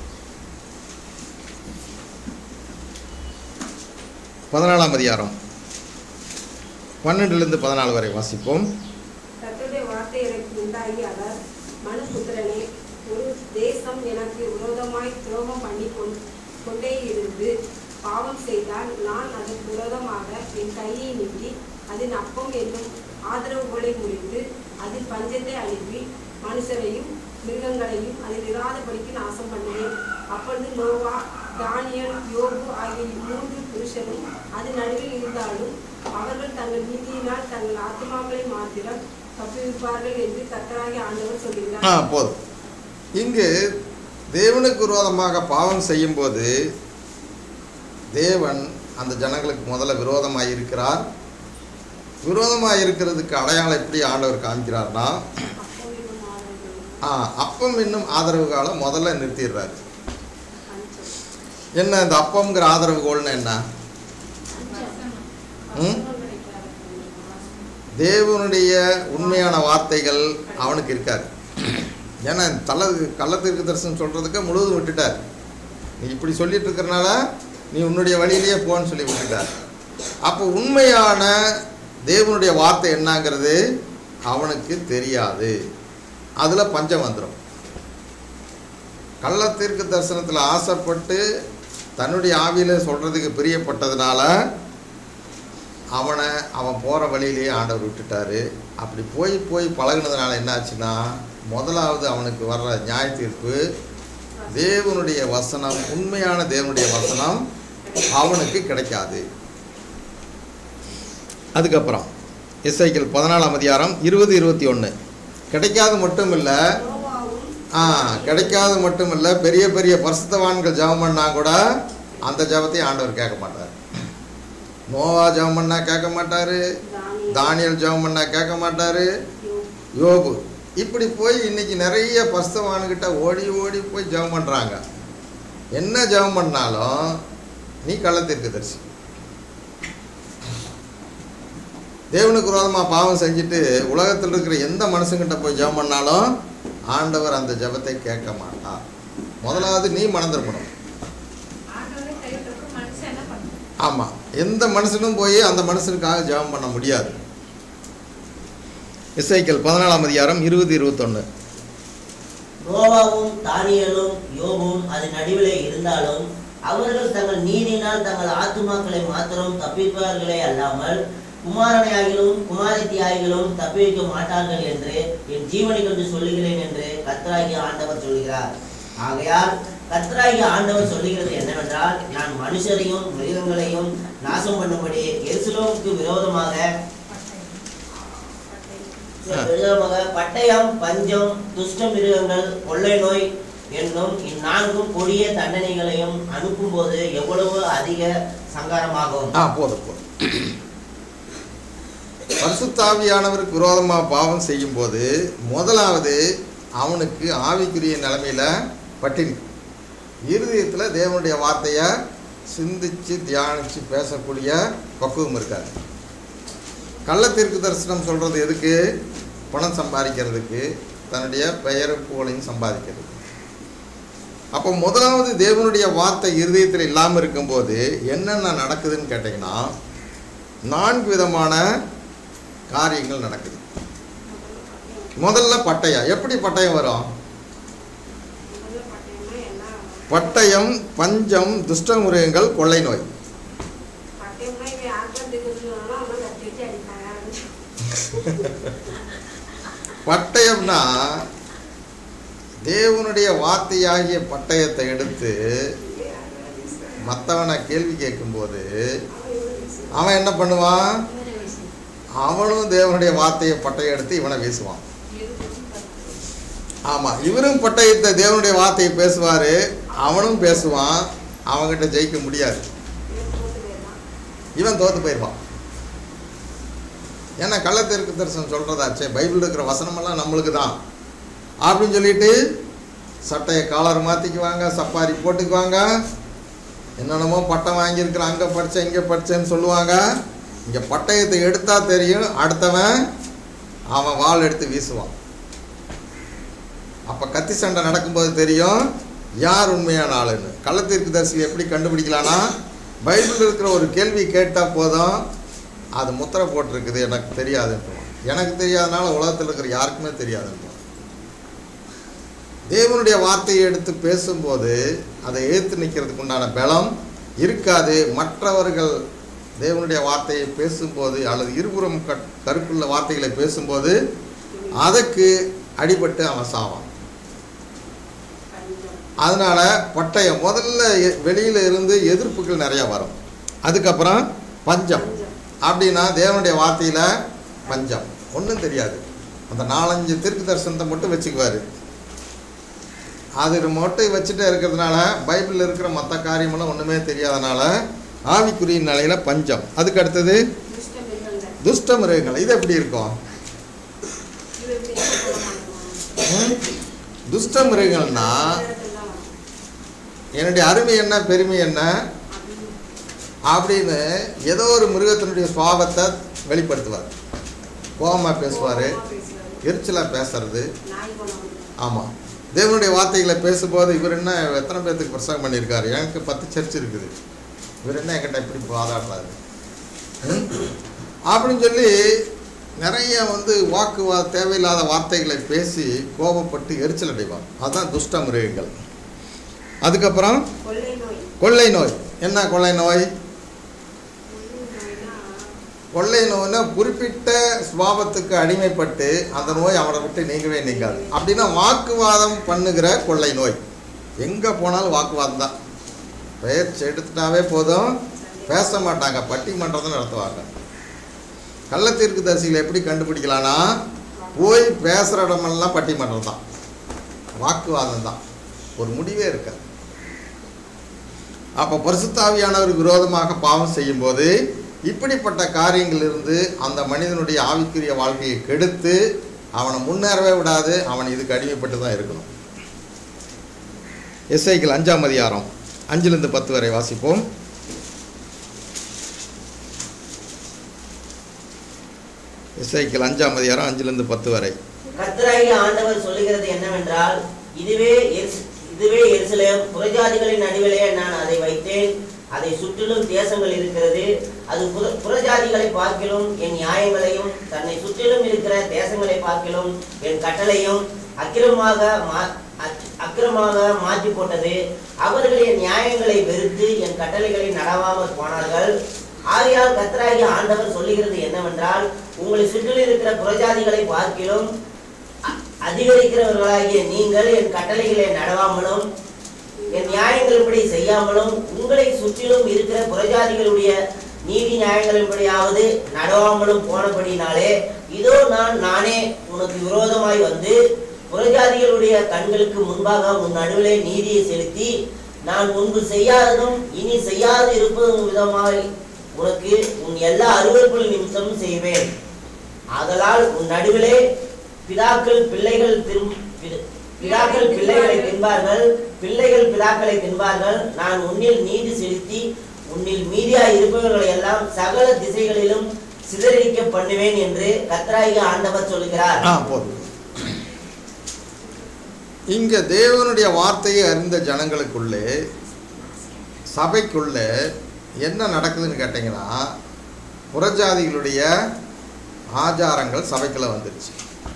பதினாலாம் அதிகாரம் பன்னெண்டுலேருந்து பதினாலு வரை வாசிப்போம். கர்த்தருடைய வார்த்தை எனக்கு உண்டாகி அவர், மனுபுத்திரனே, ஒரு தேசம் எனக்கு விரோதமாய் துரோகம் பண்ணி கொண்- கொண்டே இருந்து பாவம் செய்தால் நான் அதற்கு விரோதமாக என் கையை நீட்டி அதன் அப்பம் என்னும் ஆதரவுகளை முறித்து அதில் பஞ்சத்தை அனுப்பி மனுஷரையும் மிருகங்களையும் அதில் இராதபடிக்கு நாசம் பண்ணுவேன். அப்பொழுது நோவா, தானியேல், யோபு ஆகிய மூன்று புருஷரும் அது நடுவில் இருந்தாலும் அவர்கள் தங்கள் நீதியினால் தங்கள் ஆத்மாக்களை மாத்திரம் தப்புவிப்பார்கள் என்று கர்த்தராகிய ஆண்டவர் ஆ சொல்கிறார். போதும். இங்கு தேவனுக்கு விரோதமாக பாவம் செய்யும்போது தேவன் அந்த ஜனங்களுக்கு முதல்ல விரோதமாக இருக்கிறார். விரோதமாக இருக்கிறதுக்கு அடையாளம் எப்படி ஆண்டவர் காமிக்கிறார்னா, ஆ அப்பம் என்னும் ஆதரவு காலம் முதல்ல நிறுத்திடுறாரு. என்ன இந்த அப்பம்ங்கிற ஆதரவு கோல்னு என்ன? ம் தேவனுடைய உண்மையான வார்த்தைகள் அவனுக்கு இருக்காது. ஏன்னா தள்ள கள்ளத்திற்கு தரிசனம் சொல்கிறதுக்கு முழுவதும் விட்டுட்டார். நீ இப்படி சொல்லிட்டு இருக்கிறனால நீ உன்னுடைய வழியிலேயே போன்னு சொல்லி விட்டுட்டார். அப்போ உண்மையான தேவனுடைய வார்த்தை என்னங்கிறது அவனுக்கு தெரியாது. அதில் பஞ்சம் வந்துடும். கள்ளத்திற்கு தரிசனத்தில் ஆசைப்பட்டு தன்னுடைய ஆவியில் சொல்கிறதுக்கு பிரியப்பட்டதுனால அவனை அவன் போகிற வழியிலேயே ஆண்டவர் விட்டுட்டார். அப்படி போய் போய் பழகினதுனால என்னாச்சுன்னா, முதலாவது அவனுக்கு வர்ற நியாய தீர்ப்பு தேவனுடைய வசனம், உண்மையான தேவனுடைய வசனம் அவனுக்கு கிடைக்காது. அதுக்கப்புறம் எசேக்கியேல் பதினாலாம் அதிகாரம் இருபது இருபத்தி ஒன்று கிடைக்காது மட்டும் இல்லை, ஆ கிடைக்காது மட்டும் இல்லை, பெரிய பெரிய பரிசுத்தவான்கள் ஜெபம் பண்ணா கூட அந்த ஜெபத்தையும் ஆண்டவர் கேட்க மாட்டார். நோவா ஜெபம் பண்ணா கேட்க மாட்டார், தானியேல் ஜெபம் பண்ணா கேட்க மாட்டார், யோபு இப்படி போய் இன்னைக்கு நிறைய பரிசுத்தவான்கிட்ட ஓடி ஓடி போய் ஜெபம் பண்ணுறாங்க. என்ன ஜெபம் பண்ணாலும் நீ கள்ளத்தீர்க்கதரிசி. தேவனுக்கு விரோதமாக பாவம் செஞ்சுட்டு உலகத்தில் இருக்கிற எந்த மனுஷங்கிட்ட போய் ஜெபம் பண்ணாலும் ஆண்டவர் அந்த ஜெபத்தை கேட்க மாட்டார். முதலாவது நீ மனம் திரும்பணும். ஆமாம், எந்த மனுஷனும் போய் அந்த மனுஷனுக்காக ஜெபம் பண்ண முடியாது. எசேக்கியேல் பதினாலாம் அதிகாரம் இருபது இருபத்தொன்று நோவாவும் தானியேலும் யோபும் அது நடுவிலே இருந்தாலும் அவர்கள் தங்கள் நீதியினால் தங்கள் ஆத்துமாக்களை மாத்திரம் தப்பிப்பார்களே அல்லாமல் குமாரனையாகிலும் குமாரத்தியாகிலும் தப்பிக்க மாட்டார்கள் என்று என் ஜீவனை கொண்டு சொல்லுகிறேன் என்று கர்த்தராகிய ஆண்டவர் சொல்கிறார். ஆகையால் கர்த்தராகிய ஆண்டவர் சொல்லுகிறது என்னவென்றால், நான் மனுஷரையும் மிருகங்களையும் நாசம் பண்ணும்படி எருசலேமுக்கு விரோதமாக விரோதமாக பட்டயம், பஞ்சம், துஷ்ட மிருகங்கள், கொள்ளை நோய் என்னும் இந்நான்கும் கொடிய தண்டனைகளையும் அனுப்பும் போது எவ்வளவு அதிக சங்காரமாகும். ஆ போதும் போதும். பரிசுத்தாவியானவருக்கு விரோதமாக பாவம் செய்யும் போது முதலாவது அவனுக்கு ஆவிக்குரிய நிலைமையில பட்டினி, இருதயத்தில் தேவனுடைய வார்த்தையை சிந்திச்சு தியானிச்சு பேசக்கூடிய பக்குவம் இருக்காது. கள்ளத்தீர்க்கு தரிசனம் சொல்றது எதுக்கு? பணம் சம்பாதிக்கிறதுக்கு, தன்னுடைய பெயர் புகழையும் சம்பாதிக்கிறது. அப்போ முதலாவது தேவனுடைய வார்த்தை இருதயத்தில் இல்லாமல் இருக்கும்போது என்னென்ன நடக்குதுன்னு கேட்டிங்கன்னா, நான்கு விதமான காரியங்கள் நடக்குது. முதல்ல பட்டயம். எப்படி பட்டயம் வரும்? பட்டயம், பஞ்சம், துஷ்ட மிருகங்கள், கொள்ளை நோய். பட்டயம்னா தேவனுடைய வார்த்தையாகிய பட்டயத்தை எடுத்து மற்றவனை கேள்வி கேட்கும்போது அவன் என்ன பண்ணுவான்? அவனும் தேவனுடைய வார்த்தையை பட்டயம் எடுத்து இவனை வீசுவான். ஆமாம், இவரும் பட்டயத்தை தேவனுடைய வார்த்தையை பேசுவார், அவனும் பேசுவான். அவன்கிட்ட ஜெயிக்க முடியாது, இவன் தோத்து போயிடுவான். ஏன்னா கள்ளத்தீர்க்கு தரிசனம் சொல்கிறதாச்சே, பைபிள் இருக்கிற வசனமெல்லாம் நம்மளுக்கு தான் அப்படின்னு சொல்லிட்டு சட்டையை காலர் மாற்றிக்குவாங்க, சப்பாரி போட்டுக்குவாங்க, என்னென்னமோ பட்டம் வாங்கியிருக்கிற, அங்கே படித்தேன் இங்கே படித்தேன்னு சொல்லுவாங்க. இங்கே பட்டயத்தை எடுத்தால் தெரியும் அடுத்தவன் அவன் வாள் எடுத்து வீசுவான். அப்போ கத்தி சண்டை நடக்கும்போது தெரியும் யார் உண்மையான ஆளுன்னு. கள்ளத்தீர்க்கு தரிசி எப்படி கண்டுபிடிக்கலான்னா, பைபிள் இருக்கிற ஒரு கேள்வி கேட்டால் போதும், அது முத்திரை போட்டிருக்குது எனக்கு தெரியாதுன்றான். எனக்கு தெரியாதனால உலகத்தில் இருக்கிற யாருக்குமே தெரியாதுன்றான். தேவனுடைய வார்த்தையை எடுத்து பேசும்போது அதை எதிர்த்து நிற்கிறதுக்கு உண்டான பலம் இருக்காது. மற்றவர்கள் தேவனுடைய வார்த்தையை பேசும்போது அல்லது இருபுறம் கருப்புள்ள வார்த்தைகளை பேசும்போது அதுக்கு அடிபட்டு அவன் சாவான். அதனால பட்டயம் முதல்ல வெளியில இருந்து எதிர்ப்புகள் நிறைய வரும். அதுக்கப்புறம் பஞ்சம். அப்படின்னா தேவனுடைய வார்த்தையில பஞ்சம் ஒன்றும் தெரியாது. அந்த நாலஞ்சு தீர்க்க தரிசனத்தை மட்டும் வச்சுக்குவாரு. அது மட்டும் வச்சுட்டே இருக்கிறதுனால பைபிளில் இருக்கிற மற்ற காரியமெல்லாம் ஒன்றுமே தெரியாதனால ஆவிக்குரிய நிலையில பஞ்சம். அதுக்கு அடுத்தது துஷ்ட மிருகங்கள். இது எப்படி இருக்கும்? துஷ்ட மிருகங்கள்னா என்னுடைய அருமை என்ன பெருமை என்ன அப்படின்னு ஏதோ ஒரு மிருகத்தினுடைய சுவாபத்தை வெளிப்படுத்துவார். கோபமாக பேசுவார், எரிச்சலாக பேசுறது. ஆமாம், தேவனுடைய வார்த்தைகளை பேசும்போது இவர் என்ன எத்தனை பேர்த்துக்கு பிரசங்கம் பண்ணியிருக்காரு, எனக்கு பத்து சர்ச் இருக்குது, இவர் என்ன என்கிட்ட இப்படி வாதாடுறாரு அப்படின்னு சொல்லி நிறைய வந்து வாக்குவாத தேவையில்லாத வார்த்தைகளை பேசி கோபப்பட்டு எரிச்சல் அடைவார். அதுதான் துஷ்ட மிருகங்கள். அதுக்கப்புறம் கொள்ளை நோய். என்ன கொள்ளை நோய்? கொள்ளை நோய்னா குறிப்பிட்ட சுபாவத்துக்கு அடிமைப்பட்டு அந்த நோய் அவனை விட்டு நீங்கவே நீங்காது. அப்படின்னா வாக்குவாதம் பண்ணுகிற கொள்ளை நோய். எங்கே போனாலும் வாக்குவாதம் தான். பேச்சு எடுத்துட்டாவே போதும், பேச மாட்டாங்க, பட்டிமன்றத்தை நடத்துவாங்க. கள்ளத்தீர்க்கு தரிசிகளை எப்படி கண்டுபிடிக்கலான்னா, போய் பேசுகிற இடமெல்லாம் பட்டிமன்றம் தான், வாக்குவாதம் தான், ஒரு முடிவே இருக்காது. அப்போ பரிசுத்தாவியானவருக்கு விரோதமாக பாவம் செய்யும்போது இப்படிப்பட்ட காரியங்களிலிருந்து அந்த மனிதனுடைய ஆவிக்குரிய வாழ்க்கையை கெடுத்து அவனை முன்னேறவே விடாது. அவன் இதுக்கு அடிமைப்பட்டு தான் இருக்கணும். எஸ்ஐக்கள் அஞ்சாம் அதிகாரம் அஞ்சிலிருந்து பத்து வரை வாசிப்போம். எஸ்ஐக்கள் அஞ்சாம் அதிகாரம் அஞ்சிலிருந்து பத்து வரை. கர்த்தராகிய ஆண்டவர் சொல்லுகிறது என்னவென்றால், இதுவே இதுவே எருசலேம், புறஜாதிகளின் நடுவிலே நான் அதை வைத்தேன். அதை சுற்றிலும் தேசங்கள் இருக்கிறது. அது புற புறஜாதிகளை பார்க்கிலும் என் நியாயங்களையும், தன்னை சுற்றிலும் இருக்கிற தேசங்களை பார்க்கிலும் என் கட்டளையும் அக்கிரமாக மா அக்கிரமாக மாற்றி போட்டது. அவர்கள் என் நியாயங்களை வெறுத்து என் கட்டளைகளை நடவாமல் போனார்கள். ஆகையால் கர்த்தராகிய ஆண்டவர் சொல்லுகிறது என்னவென்றால், உங்களை சுற்றிலும் இருக்கிற புறஜாதிகளை பார்க்கிலும் அதிகரிக்கிறவர்களாகிய நீங்கள் என் கட்டளைகளை நடவாமலும் என் நியாயங்களின்படி செய்யாமலும் உங்களை சுற்றிலும் இருக்கிற புறஜாதிகளுடைய நீதி நியாயங்களின்படியாவது நடவாமலும் போனபடினாலே இதோ நான் நானே உனக்கு விரோதமாய் வந்து புறஜாதிகளுடைய கண்களுக்கு முன்பாக உன் நடுவிலே நீதியை செலுத்தி நான் முன்பு செய்யாததும் இனி செய்யாது இருப்பதும் விதமாய் உனக்கு உன் எல்லா அருவருப்புகள் நிமித்தமும் செய்வேன். ஆதலால் உன் நடுவிலே பிதாக்கள் பிள்ளைகள் திரும் பிதாக்கள் பிள்ளைகளை தின்பார்கள், பிள்ளைகள் பிதாக்களை தின்பார்கள். நான் உன்னில் நீதி செலுத்தி உன்னில் மீதியாய் இருப்பவர்களை எல்லாம் சகல திசைகளிலும் சிதறடிக்க பண்ணுவேன் என்று கர்த்தராகிய ஆண்டவர் சொல்கிறார். இங்க தேவனுடைய வார்த்தையை அறிந்த ஜனங்களுக்குள்ளே சபைக்குள்ளே என்ன நடக்குதுன்னு கேட்டீங்கன்னா, புறஜாதிகளுடைய ஆச்சாரங்கள் சபைக்குள்ள வந்துருச்சு.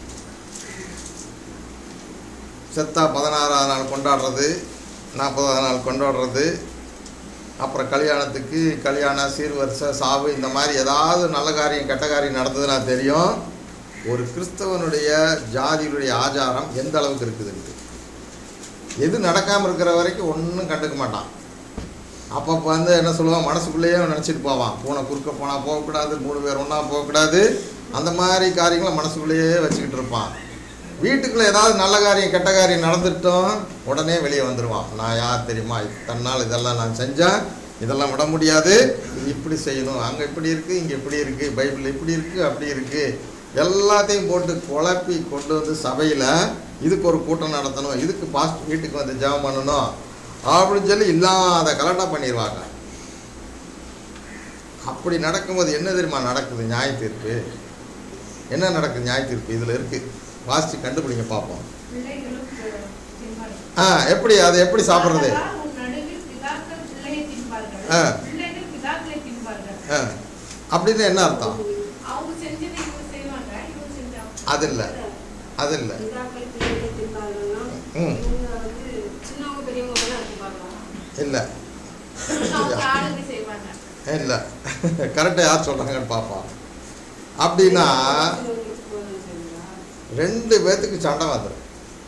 செத்தா பதினாறாவது நாள் கொண்டாடுறது, நாற்பதாவது நாள் கொண்டாடுறது, அப்புறம் கல்யாணத்துக்கு கல்யாண சீர்வரிசை சாவு இந்த மாதிரி ஏதாவது நல்ல காரியம் கெட்ட காரியம் நடந்ததுன்னா தெரியும் ஒரு கிறிஸ்தவனுடைய ஜாதியுடைய ஆச்சாரம் எந்த அளவுக்கு இருக்குதுன்ட்டு. எது நடக்காமல் இருக்கிற வரைக்கும் ஒன்றும் கண்டுக்க மாட்டான். அப்பப்போ வந்து என்ன சொல்லுவான், மனசுக்குள்ளேயே நினச்சிட்டு போவான், பூனை குறுக்க போனால் போகக்கூடாது, மூணு பேர் ஒன்றா போகக்கூடாது, அந்த மாதிரி காரியங்களை மனசுக்குள்ளேயே வச்சுக்கிட்டு இருப்பான். வீட்டுக்குள்ளே ஏதாவது நல்ல காரியம் கெட்ட காரியம் நடந்துட்டோம் உடனே வெளியே வந்துடுவான். நான் யார் தெரியுமா, தன்னால் இதெல்லாம் நான் செஞ்சேன், இதெல்லாம் விட முடியாது, இப்படி செய்யணும், அங்கே இப்படி இருக்குது, இங்கே இப்படி இருக்குது, பைபிள் இப்படி இருக்குது, அப்படி இருக்குது, எல்லாத்தையும் போட்டு குழப்பி கொண்டு வந்து சபையில் இதுக்கு ஒரு கூட்டம் நடத்தணும், இதுக்கு பாஸ்ட் வீட்டுக்கு வந்து ஜெபம் பண்ணணும் அப்படின்னு சொல்லி இல்லாத கலட்டாக பண்ணிடுவாங்க. அப்படி நடக்கும்போது என்ன தெரியுமா நடக்குது? நியாய தீர்ப்பு. என்ன நடக்குது? நியாய தீர்ப்பு இதில் இருக்குது. வாசித்து கண்டுபிடிங்க பார்ப்போம். ஆ எப்படி அது எப்படி சாப்பிட்றது? ஆ ஆ அப்படின்னு என்ன அர்த்தம்? அது இல்லை அது இல்லை ம் இல்லை இல்லை கரெக்டாக யார் சொல்கிறாங்கன்னு பார்ப்போம். அப்படின்னா ரெண்டு பேர்த்துக்கு சண்டை வந்துடும்.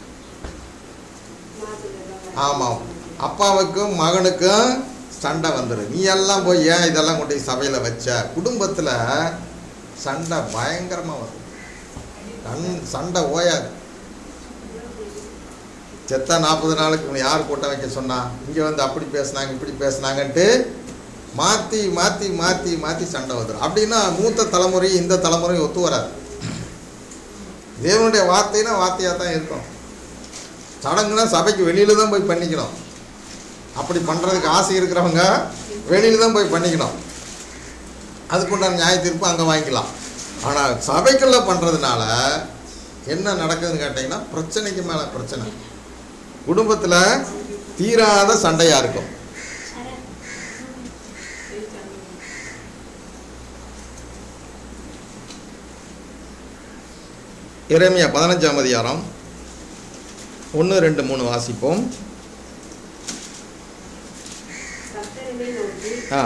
ஆமாம், அப்பாவுக்கும் மகனுக்கும் சண்டை வந்துடும். நீ எல்லாம் போய் ஏன் இதெல்லாம் கொண்டு சபையில் வச்ச? குடும்பத்தில் சண்டை பயங்கரமாக வரும். கண் சண்டை ஓயாது. செத்தா நாற்பது நாளுக்கு யார் கூட்டம் வைக்க சொன்னா? இங்கே வந்து அப்படி பேசுனாங்க இப்படி பேசுனாங்கன்ட்டு மாற்றி மாற்றி மாற்றி மாற்றி சண்டை வந்துடும். அப்படின்னா மூத்த தலைமுறை இந்த தலைமுறை ஒத்து வராது. தேவனுடைய வார்த்தைனா வார்த்தையாக தான் இருக்கும். சடங்குனா சபைக்கு வெளியில் தான் போய் பண்ணிக்கணும். அப்படி பண்ணுறதுக்கு ஆசை இருக்கிறவங்க வெளியில் தான் போய் பண்ணிக்கணும். அதுக்குண்டான நியாய தீர்ப்பு அங்கே வாங்கிக்கலாம். ஆனால் சபைக்குள்ளே பண்ணுறதுனால என்ன நடக்குதுன்னு கேட்டிங்கன்னா, பிரச்சனைக்கு மேலே பிரச்சனை, குடும்பத்தில் தீராத சண்டையாக இருக்கும். எரேமியா பதினஞ்சாம் அதிகாரம் ஒன்று ரெண்டு மூணு வாசிப்போம். ஆ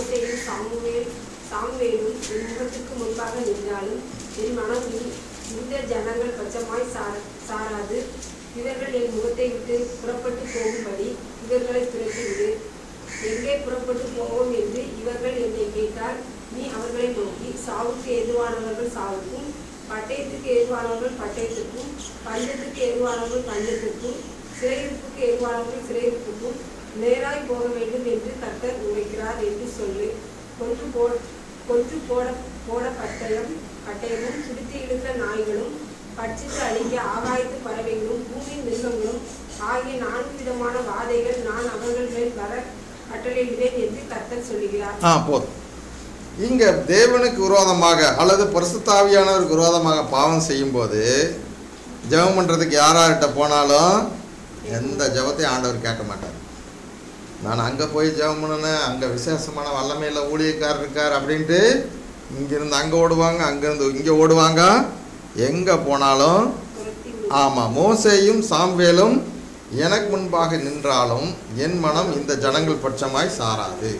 முன்பாக நின்றாலும் என் மனம் இந்த ஜனங்கள் பச்சமாய் சாராது, இவர்கள் என் முகத்தை விட்டு புறப்பட்டு போகும்படி இவர்களை துரத்திவிடு. எங்கே புறப்பட்டு போவோம் என்று இவர்கள் என்னை கேட்டால், நீ அவர்களை நோக்கி, சாவுக்கு ஏதுவானவர்கள் சாவுக்கும், பட்டயத்துக்கு ஏதுவானவர்கள் பட்டயத்துக்கும், பஞ்சத்துக்கு ஏதுவானவர்கள் பஞ்சத்துக்கும், சிறையிருப்புக்கு ஏதுவானவர்கள் சிறையிருப்புக்கும் நேராய் போக வேண்டும் என்று கர்த்தர் உரைக்கிறார் என்று சொல்லு. கொன்று போ கொன்று போட போட பட்டயம் பட்டயமும் சுடுத்தி இழுக்கிற நாய்களும் பட்சித்து அழிக்க ஆகாயத்து பறவைகளும் பூமியின் மிருகங்களும் ஆகிய நான்கு விதமான வாதைகள் நான் அவர்கள் மேல் வர கட்டளையிடுவேன் என்று கர்த்தர் சொல்லுகிறார். ஆ போதும். இங்க தேவனுக்கு விரோதமாக அல்லது பரிசுத்தாவியானவருக்கு விரோதமாக பாவம் செய்யும்போது ஜெபம் பண்ணுறதுக்கு யார்கிட்ட போனாலும் எந்த ஜெபத்தையும் ஆண்டவர் கேட்க மாட்டார். நான் அங்கே போய் ஜெபம் பண்ணினேன், அங்கே விசேஷமான வல்லமையில் ஊழியக்காரர் இருக்கார் அப்படின்ட்டு இங்கேருந்து அங்கே ஓடுவாங்க, அங்கேருந்து இங்கே ஓடுவாங்க. எங்கே போனாலும் ஆமாம், மோசேயும் சாம்வேலும் எனக்கு முன்பாக நின்றாலும் என் மனம் இந்த ஜனங்கள் பட்சமாய் சாராது.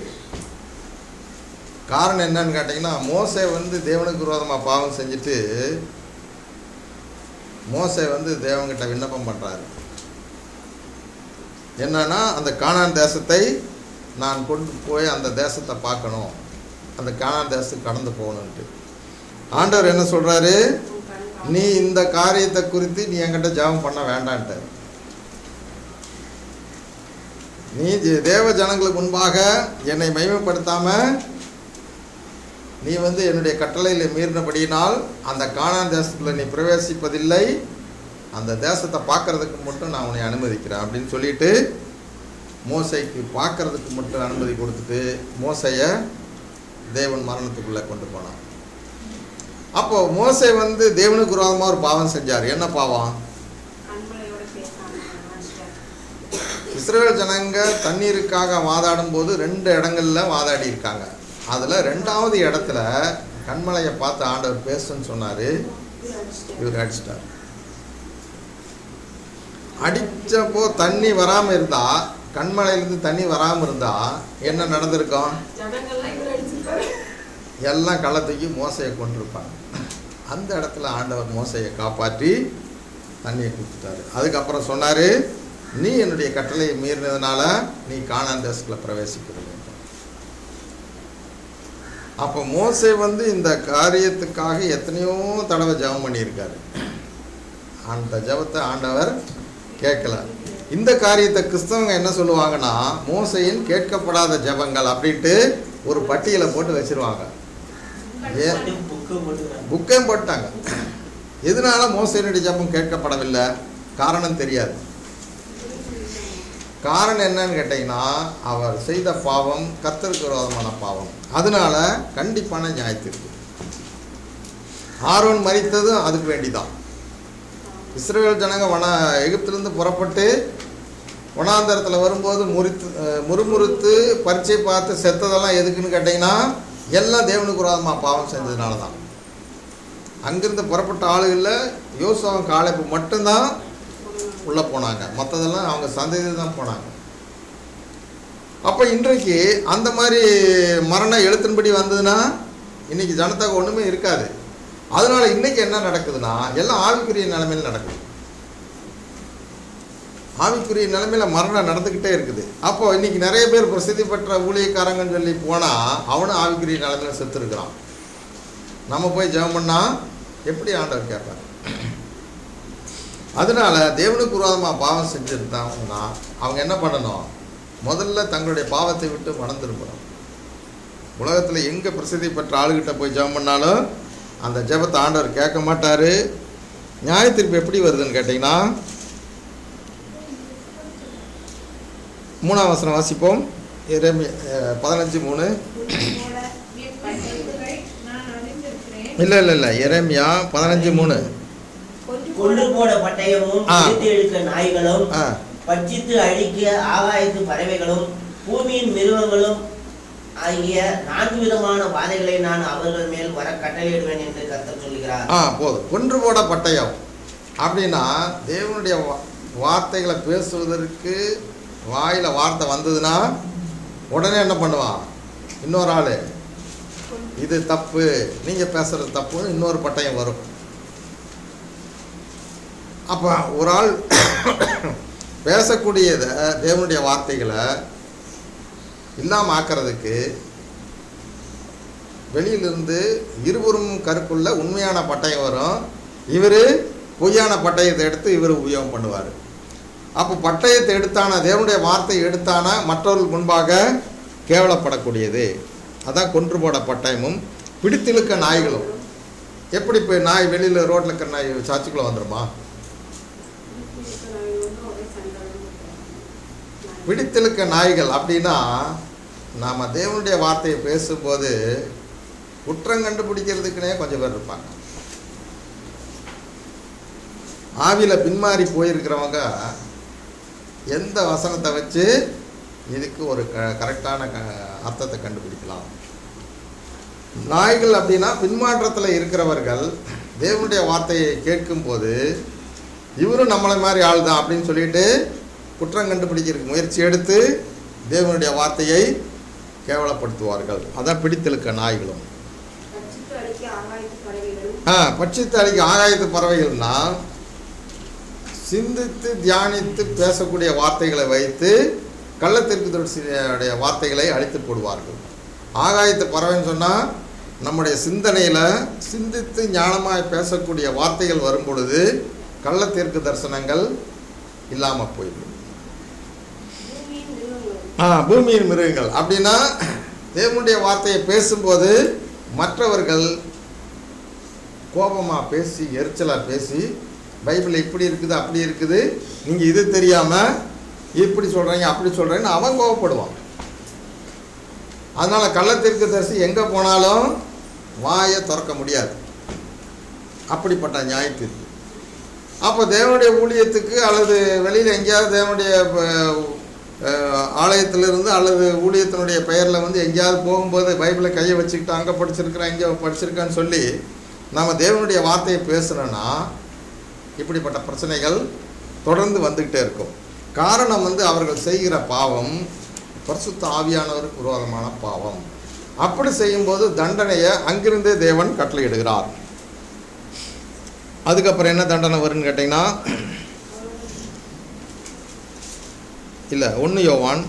காரணம் என்னன்னு கேட்டிங்கன்னா, மோசே வந்து தேவனுக்கு விரோதமாக பாவம் செஞ்சுட்டு மோசே வந்து தேவன்கிட்ட விண்ணப்பம் பண்ணுறாரு. என்னன்னா அந்த கானான் தேசத்தை நான் கொண்டு போய் அந்த தேசத்தை பார்க்கணும், அந்த கானான் தேசத்துக்கு கடந்து போகணுன்ட்டு. ஆண்டவர் என்ன சொல்கிறாரு, நீ இந்த காரியத்தை குறித்து நீ என்கிட்ட ஜெபம் பண்ண வேண்டான்ட்டார். நீ தேவ ஜனங்களுக்கு முன்பாக என்னை மகிமைப்படுத்தாம நீ வந்து என்னுடைய கட்டளையில் மீறினபடியினால் அந்த கானான் தேசத்தில் நீ பிரவேசிப்பதில்லை, அந்த தேசத்தை பார்க்கறதுக்கு மட்டும் நான் உன்னை அனுமதிக்கிறேன் அப்படின்னு சொல்லிட்டு மோசைக்கு பார்க்கறதுக்கு மட்டும் அனுமதி கொடுத்துட்டு மோசையை தேவன் மரணத்துக்குள்ளே கொண்டு போனான். அப்போ மோசை வந்து தேவனுக்கு விரோதமாக ஒரு பாவம் செஞ்சார். என்ன பாவம்? இஸ்ரவேல் ஜனங்க தண்ணீருக்காக வாதாடும் போது ரெண்டு இடங்கள்ல வாதாடி இருக்காங்க. அதில் ரெண்டாவது இடத்துல கண்மலையை பார்த்து ஆண்டவர் பேசுன்னு சொன்னார். இவர் அடிச்சிட்டார். அடித்தப்போ தண்ணி வராமல் இருந்தா, கண்மலையிலேருந்து தண்ணி வராமல் இருந்தா என்ன நடந்திருக்கும்? எல்லாம் களை தூக்கி மோசையை கொண்டிருப்பாங்க. அந்த இடத்துல ஆண்டவர் மோசையை காப்பாற்றி தண்ணியை கொடுத்துட்டாரு. அதுக்கப்புறம் சொன்னார், நீ என்னுடைய கட்டளையை மீறினதுனால நீ கானான் தேசத்தில் பிரவேசிக்கிறது. அப்போ மோசே வந்து இந்த காரியத்துக்காக எத்தனையோ தடவை ஜெபம் பண்ணியிருக்காரு. அந்த ஜெபத்தை ஆண்டவர் கேட்கல. இந்த காரியத்தை கிறிஸ்தவங்க என்ன சொல்லுவாங்கன்னா, மோசையின் கேட்கப்படாத ஜெபங்கள் அப்படின்ட்டு ஒரு பட்டியலை போட்டு வச்சிருவாங்க. ஏன் புக்கையும் போட்டாங்க. எதனால மோசையினுடைய ஜெபம் கேட்கப்படவில்லை? காரணம் தெரியாது. காரணம் என்னன்னு கேட்டிங்கன்னா, அவர் செய்த பாவம் கர்த்தருக்கு விரோதமான பாவம். அதனால கண்டிப்பான நியாயத்திற்கு ஆரோன் மரித்ததும் அதுக்கு வேண்டிதான். இஸ்ரவேல் ஜனங்க வன எகிப்திலிருந்து புறப்பட்டு வனாந்தரத்தில் வரும்போது முறித்து முறுமுறுத்து பரீட்சை பார்த்து செத்ததெல்லாம் எதுக்குன்னு கேட்டிங்கன்னா, எல்லாம் தேவனுக்கு விரோதமாக பாவம் செஞ்சதுனால தான். அங்கிருந்து புறப்பட்ட ஆளுகளில் யோசுவா காலேபு மட்டும்தான் உள்ளே போனாங்க, மற்றதெல்லாம் அவங்க சந்ததியில் தான் போனாங்க. அப்போ இன்றைக்கு அந்த மாதிரி மரணம் எழுத்தின்படி வந்ததுன்னா இன்றைக்கி ஜனத்தாக்கு ஒன்றுமே இருக்காது. அதனால் இன்றைக்கி என்ன நடக்குதுன்னா, எல்லாம் ஆவிக்குரிய நிலைமையில் நடக்குது. ஆவிக்குரிய நிலைமையில் மரணம் நடந்துக்கிட்டே இருக்குது. அப்போது இன்றைக்கி நிறைய பேர் பிரசித்தி பெற்ற ஊழியக்காரங்கன்னு சொல்லி போனால் அவனும் ஆவிக்குரிய நிலைமையில் செத்துருக்கிறான். நம்ம போய் ஜெபம் பண்ணால் எப்படி ஆண்டவர் கேட்பார்? அதனால தேவனுக்கு விரோதமாக பாவம் செஞ்சுருந்தாங்கன்னா அவங்க என்ன பண்ணணும்? முதல்ல தங்களுடைய பாவத்தை விட்டு மனம் திரும்பணும். உலகத்தில் எங்கே பிரசித்தி பெற்ற ஆளுகிட்ட போய் ஜெபம் பண்ணாலும் அந்த ஜெபத்தை ஆண்டவர் கேட்க மாட்டார். நியாயத்தீர்ப்பு எப்படி வருதுன்னு கேட்டிங்கன்னா, மூணாம் வசனம் வாசிப்போம். பதினஞ்சு மூணு இல்லை இல்லை இல்லை எரேமியா பதினஞ்சு மூணு கொண்டு போட பட்டயமும் இழுக்க நாய்களும் பட்சித்து அழிக்க ஆகாயத்து பறவைகளும் பூமியின் மிருகங்களும் ஆகிய நான்கு விதமான வாதைகளை நான் அவர்கள் மேல் வர கட்டளையிடுவேன் என்று கர்த்தர் சொல்கிறார். ஆ போதும். கொன்று போட பட்டயம் அப்படின்னா தேவனுடைய வார்த்தைகளை பேசுவதற்கு வாயில் வார்த்தை வந்ததுன்னா உடனே என்ன பண்ணுவான்? இன்னொரு ஆள் இது தப்பு, நீங்கள் பேசுகிறது தப்புன்னு இன்னொரு பட்டயம் வரும். அப்போ ஒரு ஆள் பேசக்கூடியதை தேவனுடைய வார்த்தைகளை இல்லாமல் ஆக்கிறதுக்கு வெளியிலிருந்து இருவரும் கருக்குள்ள உண்மையான பட்டயம் வரும். இவர் பொய்யான பட்டயத்தை எடுத்து இவர் உபயோகம் பண்ணுவார். அப்போ பட்டயத்தை எடுத்தானா, தேவனுடைய வார்த்தையை எடுத்தானா மற்றவர்கள் முன்பாக கேவலப்படக்கூடியது. அதான் கொன்று போட பட்டயமும் பிடித்திழுக்க நாய்களும். எப்படி போய் நாய் வெளியில் ரோட்டில் இருக்கிற நாய் சாட்சிக்குள்ளே வந்துடுமா? பிடித்திழுக்க நாய்கள் அப்படின்னா நாம் தேவனுடைய வார்த்தையை பேசும்போது குற்றம் கண்டுபிடிக்கிறதுக்குனே கொஞ்சம் பேர் இருப்பாங்க. ஆவியில் பின்மாறி போயிருக்கிறவங்க எந்த வசனத்தை வச்சு இதுக்கு ஒரு க கரெக்டான க அர்த்தத்தை கண்டுபிடிக்கலாம். நாய்கள் அப்படின்னா பின்மாற்றத்தில் இருக்கிறவர்கள் தேவனுடைய வார்த்தையை கேட்கும்போது இவரும் நம்மளை மாதிரி ஆள் தான் அப்படின்னு சொல்லிட்டு குற்றம் கண்டுபிடிக்கிறதுக்கு முயற்சி எடுத்து தேவனுடைய வார்த்தையை கேவலப்படுத்துவார்கள். அதான் பிடித்திழுக்க நாய்களும். ஆ பட்சித்து அழிக்க ஆகாயத்து பறவைகள்னா சிந்தித்து தியானித்து பேசக்கூடிய வார்த்தைகளை வைத்து கள்ளத்தீர்க்கதரிசியுடைய வார்த்தைகளை அழித்து போடுவார்கள். ஆகாயத்து பறவைன்னு சொன்னால் நம்முடைய சிந்தனையில் சிந்தித்து ஞானமாய் பேசக்கூடிய வார்த்தைகள் வரும் பொழுது கள்ளத்தீர்க்க தரிசனங்கள் இல்லாமல் போயிடும். பூமியின் மிருகங்கள். ஆ பூமியின் மிருகங்கள் அப்படின்னா தேவனுடைய வார்த்தையை பேசும்போது மற்றவர்கள் கோபமாக பேசி எரிச்சலாக பேசி பைபிள் இப்படி இருக்குது அப்படி இருக்குது நீங்கள் இது தெரியாமல் இப்படி சொல்கிறீங்க அப்படி சொல்கிறீங்கன்னு அவன் கோபப்படுவான். அதனால் கள்ளத்தீர்க்கதரிசி எங்கே போனாலும் வாயை திறக்க முடியாது. அப்படிப்பட்ட நியாயத்தீர்ப்பு. அப்போ தேவனுடைய ஊழியத்துக்கு அல்லது வெளியில் எங்கேயாவது தேவனுடைய ஆலயத்திலிருந்து அல்லது ஊழியத்தினுடைய பெயரில் வந்து எங்கேயாவது போகும்போது பைபிளை கையை வச்சுக்கிட்டு அங்கே படிச்சிருக்கிறேன் இங்கே படிச்சிருக்கான்னு சொல்லி நம்ம தேவனுடைய வார்த்தையை பேசுகிறோன்னா இப்படிப்பட்ட பிரச்சனைகள் தொடர்ந்து வந்துக்கிட்டே இருக்கும். காரணம் வந்து அவர்கள் செய்கிற பாவம் பரிசுத்த ஆவியானவருக்கு விரோதமான பாவம். அப்படி செய்யும்போது தண்டனையை அங்கிருந்தே தேவன் கட்டளையிடுகிறார். அதுக்கப்புறம் என்ன தண்டனை வரும்னு கேட்டிங்கன்னா, இல்லை ஒன்று யோவான்